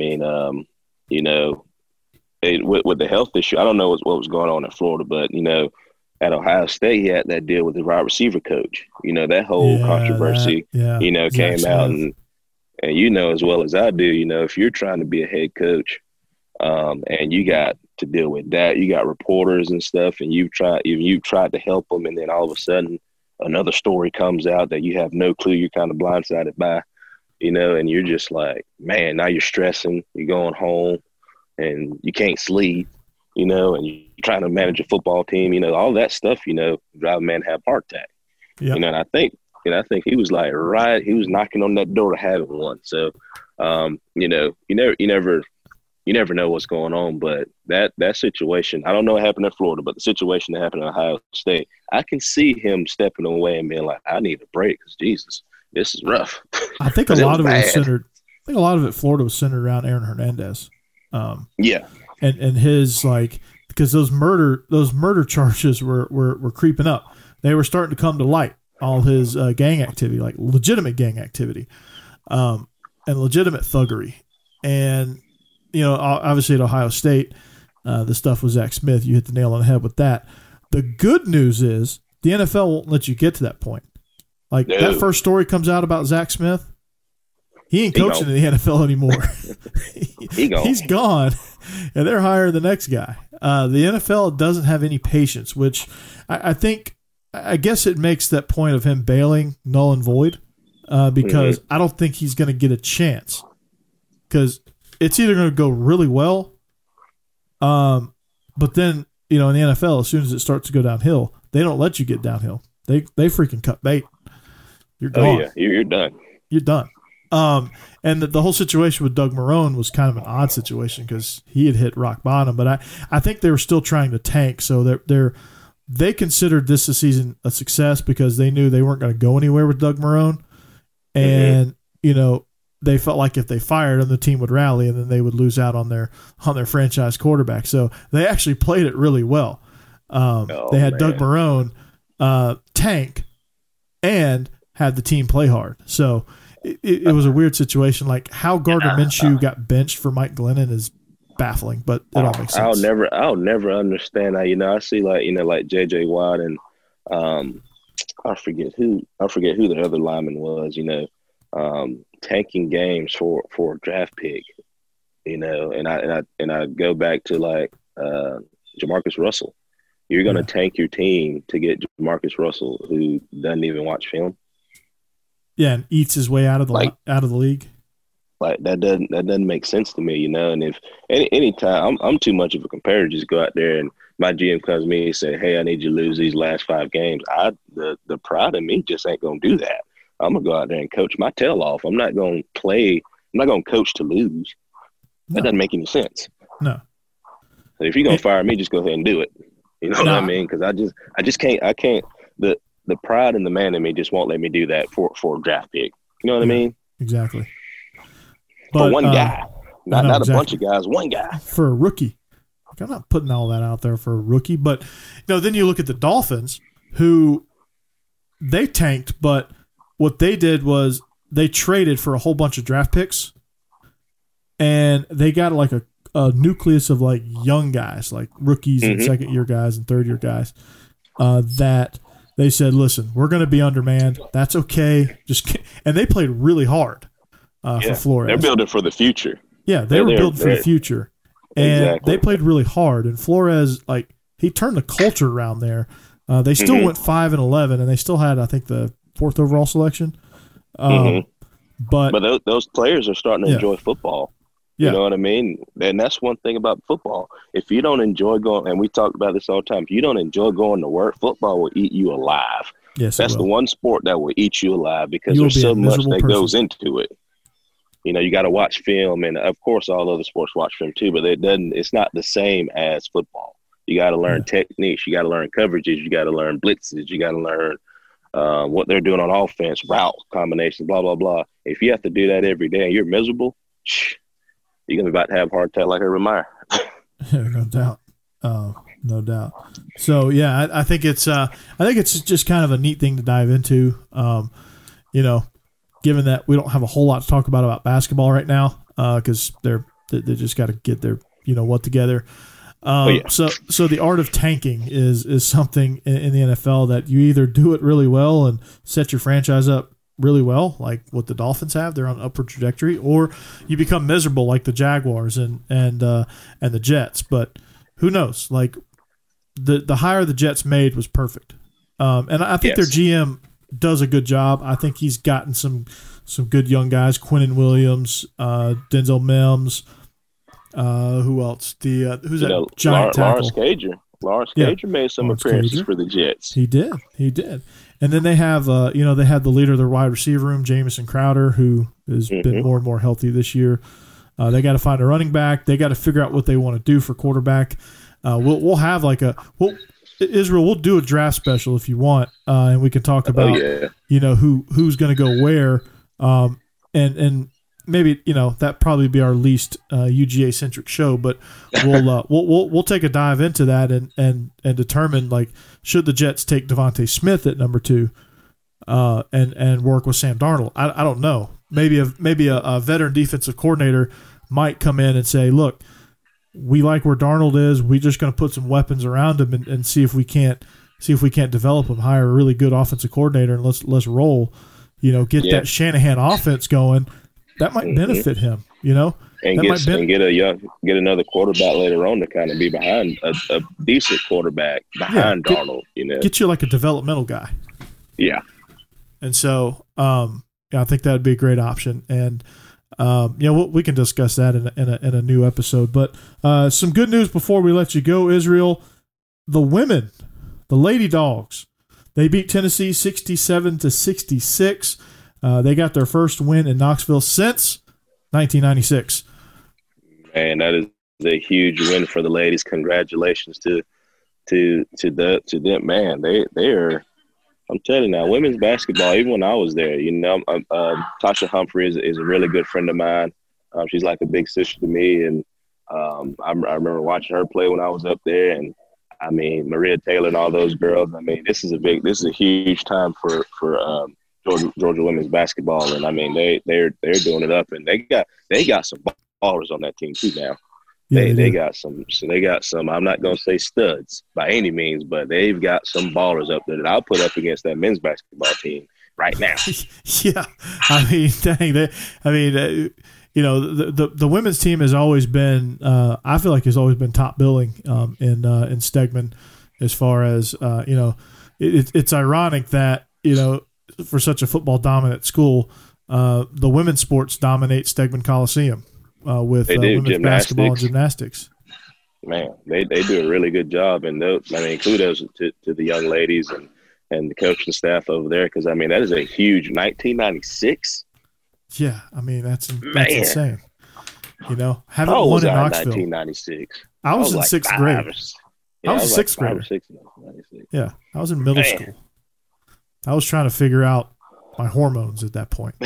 With the health issue, I don't know what was going on in Florida, but at Ohio State, he had that deal with the wide receiver coach. That whole controversy, came out, and as well as I do, if you're trying to be a head coach, and you got to deal with that, you got reporters and stuff, and you've tried to help them, and then all of a sudden another story comes out that you have no clue, you're kind of blindsided by. And you're just like, man, now you're stressing, you're going home and you can't sleep, and you're trying to manage a football team, all that stuff, drive a man to have a heart attack. Yep. And I think he was he was knocking on that door to having one. So, you never know what's going on, but that situation, I don't know what happened in Florida, but the situation that happened in Ohio State, I can see him stepping away and being like, I need a break because Jesus. This is rough. I think a lot of it was centered. I think a lot of it, Florida, was centered around Aaron Hernandez. And his because those murder charges were creeping up. They were starting to come to light. all his gang activity, like legitimate gang activity, and legitimate thuggery. And, obviously at Ohio State, the stuff with Zach Smith, you hit the nail on the head with that. The good news is the NFL won't let you get to that point. Like, that first story comes out about Zach Smith, he ain't coaching in the NFL anymore. He's gone, and they're hiring the next guy. The NFL doesn't have any patience, which I guess it makes that point of him bailing null and void, because I don't think he's going to get a chance, because it's either going to go really well, but then, in the NFL, as soon as it starts to go downhill, they don't let you get downhill. They freaking cut bait. You're gone. Oh, yeah. You're done. You're done. And the whole situation with Doug Marrone was kind of an odd situation because he had hit rock bottom, but I think they were still trying to tank. So they considered this season a success because they knew they weren't going to go anywhere with Doug Marrone. And, they felt like if they fired him, the team would rally and then they would lose out on their franchise quarterback. So they actually played it really well. They had Doug Marrone tank and had the team play hard. So it was a weird situation. Like, how Gardner Minshew got benched for Mike Glennon is baffling, but it all makes sense. I'll never understand that. I see like J.J. Watt and I forget who the other lineman was. Tanking games for a draft pick. And I go back to like Jamarcus Russell. You're going to tank your team to get Jamarcus Russell, who doesn't even watch film. Yeah, and eats his way out of the league. Like that doesn't make sense to me, And if anytime I'm too much of a competitor, just go out there and my GM comes to me and say, "Hey, I need you to lose these last 5 games." The pride in me just ain't gonna do that. I'm gonna go out there and coach my tail off. I'm not gonna play. I'm not gonna coach to lose. That doesn't make any sense. No. So if you're gonna fire me, just go ahead and do it. You know what I mean? Because I just can't. I can't. The pride and the man in me just won't let me do that for a draft pick. You know what I mean? Exactly. But, for one guy, not exactly. A bunch of guys. One guy for a rookie. I'm not putting all that out there for a rookie, but then you look at the Dolphins, who they tanked, but what they did was they traded for a whole bunch of draft picks, and they got like a nucleus of like young guys, like rookies and second-year guys and third-year guys, that they said, "Listen, we're going to be undermanned. That's okay." And they played really hard for Flores. They're building for the future. Yeah, they were building for the future. And they played really hard. And Flores, like, he turned the culture around there. They still went 5-11, and they still had, I think, the 4th overall selection. But those players are starting to enjoy football. Yeah. You know what I mean? And that's one thing about football. If you don't enjoy going, and we talk about this all the time, if you don't enjoy going to work, football will eat you alive. Yes, that's the one sport that will eat you alive because there's so much that goes into it. You got to watch film, and of course, all other sports watch film too. But it's not the same as football. You got to learn techniques. You got to learn coverages. You got to learn blitzes. You got to learn what they're doing on offense, route combinations, blah blah blah. If you have to do that every day and you're miserable, you're gonna be about to have a heart attack like Urban Meyer. No doubt. No doubt. So yeah, I think it's just kind of a neat thing to dive into. Given that we don't have a whole lot to talk about basketball right now, because they just got to get their what together. So the art of tanking is something in the NFL that you either do it really well and set your franchise up really well, like what the Dolphins have, they're on an upward trajectory, or you become miserable like the Jaguars and the Jets. But who knows? Like the hire the Jets made was perfect, and I think their GM does a good job. I think he's gotten some good young guys: Quinnen Williams, Denzel Mims. Who else? Who's that giant tackle? Lawrence Cager made some appearances for the Jets. He did. And then they have they had the leader of their wide receiver room, Jamison Crowder, who has been more and more healthy this year. They got to find a running back. They got to figure out what they want to do for quarterback. We'll have Israel, we'll do a draft special if you want, and we can talk about who's going to go where, and maybe that probably be our least UGA centric show, but we'll take a dive into that and determine, like, should the Jets take Devontae Smith at number 2, and work with Sam Darnold. I don't know. Maybe a veteran defensive coordinator might come in and say, look, we like where Darnold is. We're just going to put some weapons around him and see if we can't develop him. Hire a really good offensive coordinator and let's roll. Get that Shanahan offense going. That might benefit him. And get another quarterback later on to kind of be behind a decent quarterback behind Darnold. Get you like a developmental guy. Yeah. And so, I think that'd be a great option. And we can discuss that in a new episode. But some good news before we let you go, Israel. The women, the Lady Dogs, they beat Tennessee 67-66. They got their first win in Knoxville since 1996. Man, that is a huge win for the ladies. Congratulations to them. Man, they are. I'm telling you now, women's basketball. Even when I was there, Tasha Humphrey is a really good friend of mine. She's like a big sister to me, and I remember watching her play when I was up there. And I mean, Maria Taylor and all those girls. I mean, this is a huge time for Georgia women's basketball, and I mean they're doing it up, and they got some ballers on that team too now. Yeah, they got some. I'm not gonna say studs by any means, but they've got some ballers up there that I'll put up against that men's basketball team right now. Yeah, I mean, dang, the women's team has always been. I feel like has always been top billing in Stegman, as far as it's ironic that for such a football dominant school, the women's sports dominate Stegman Coliseum. With women's basketball and gymnastics. Man, they do a really good job. And kudos to the young ladies and the coaching staff over there, because, I mean, that is a huge 1996. Yeah, I mean, that's insane. Haven't won in Knoxville. 1996. I was in like sixth grade. I was a sixth grader. Yeah, I was in middle school. I was trying to figure out my hormones at that point.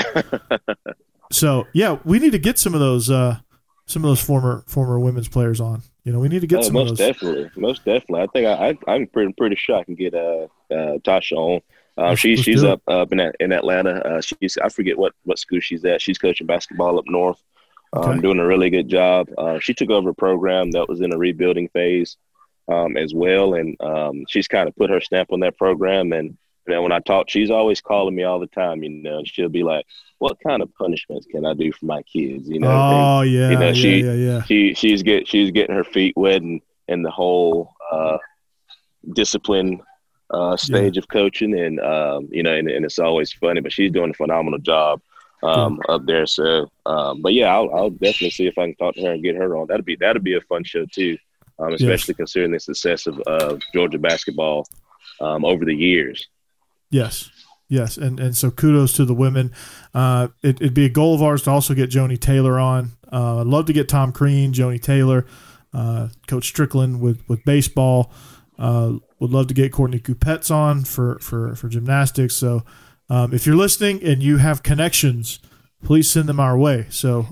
So yeah, we need to get some of those former women's players on. We need to get some of those. Most definitely. I think I'm pretty sure I can get Tasha on. She's up in Atlanta. I forget what school she's at. She's coaching basketball up north. Doing a really good job. She took over a program that was in a rebuilding phase as well, and she's kind of put her stamp on that program. And when I talk, she's always calling me all the time. She'll be like, what kind of punishments can I do for my kids? Oh, yeah. She's getting her feet wet in the whole discipline stage of coaching, and and it's always funny. But she's doing a phenomenal job up there. So, but yeah, I'll definitely see if I can talk to her and get her on. That'd be a fun show too, especially considering the success of Georgia basketball over the years. Yes, and so kudos to the women. It'd be a goal of ours to also get Joni Taylor on. I'd love to get Tom Crean, Joni Taylor, Coach Strickland with baseball. Would love to get Courtney Coupets on for gymnastics. So if you're listening and you have connections, please send them our way. So,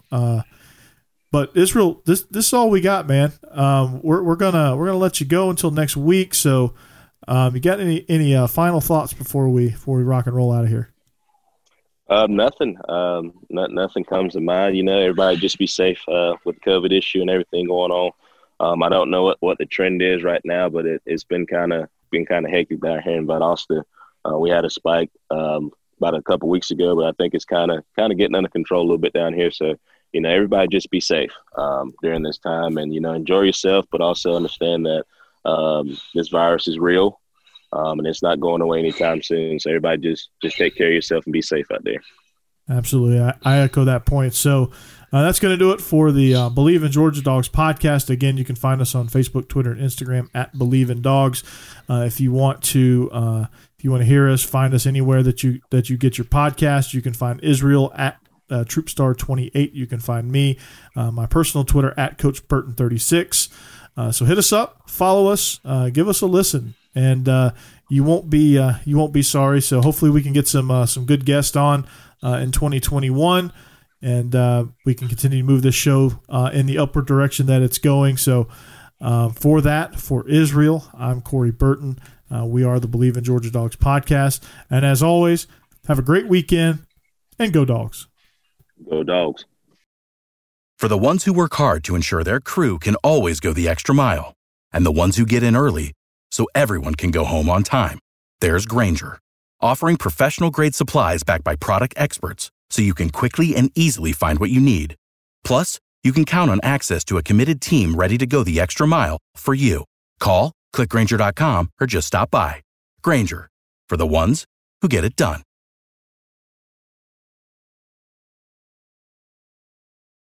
but Israel, this is all we got, man. We're gonna let you go until next week. So. You got any final thoughts before we rock and roll out of here? Nothing. Nothing comes to mind. Everybody just be safe with the COVID issue and everything going on. I don't know what the trend is right now, but it's been kind of hectic down here in Valdosta. We had a spike about a couple weeks ago, but I think it's kind of getting under control a little bit down here. So everybody just be safe during this time, and enjoy yourself, but also understand that. This virus is real, and it's not going away anytime soon. So everybody just take care of yourself and be safe out there. Absolutely. I echo that point. So that's going to do it for the Believe in Georgia Dogs podcast. Again, you can find us on Facebook, Twitter, and Instagram at Believe in Dogs. If you want to hear us, find us anywhere that you get your podcast. You can find Israel at Troopstar28. You can find me, my personal Twitter at Coach Burton 36. So hit us up, follow us, give us a listen, and you won't be sorry. So hopefully we can get some good guests on in 2021, and we can continue to move this show in the upward direction that it's going. So for Israel, I'm Corey Burton. We are the Believe in Georgia Dogs podcast. And as always, have a great weekend and go Dogs. Go Dogs. For the ones who work hard to ensure their crew can always go the extra mile, and the ones who get in early so everyone can go home on time, there's Grainger, offering professional-grade supplies backed by product experts so you can quickly and easily find what you need. Plus, you can count on access to a committed team ready to go the extra mile for you. Call, click Grainger.com, or just stop by. Grainger, for the ones who get it done.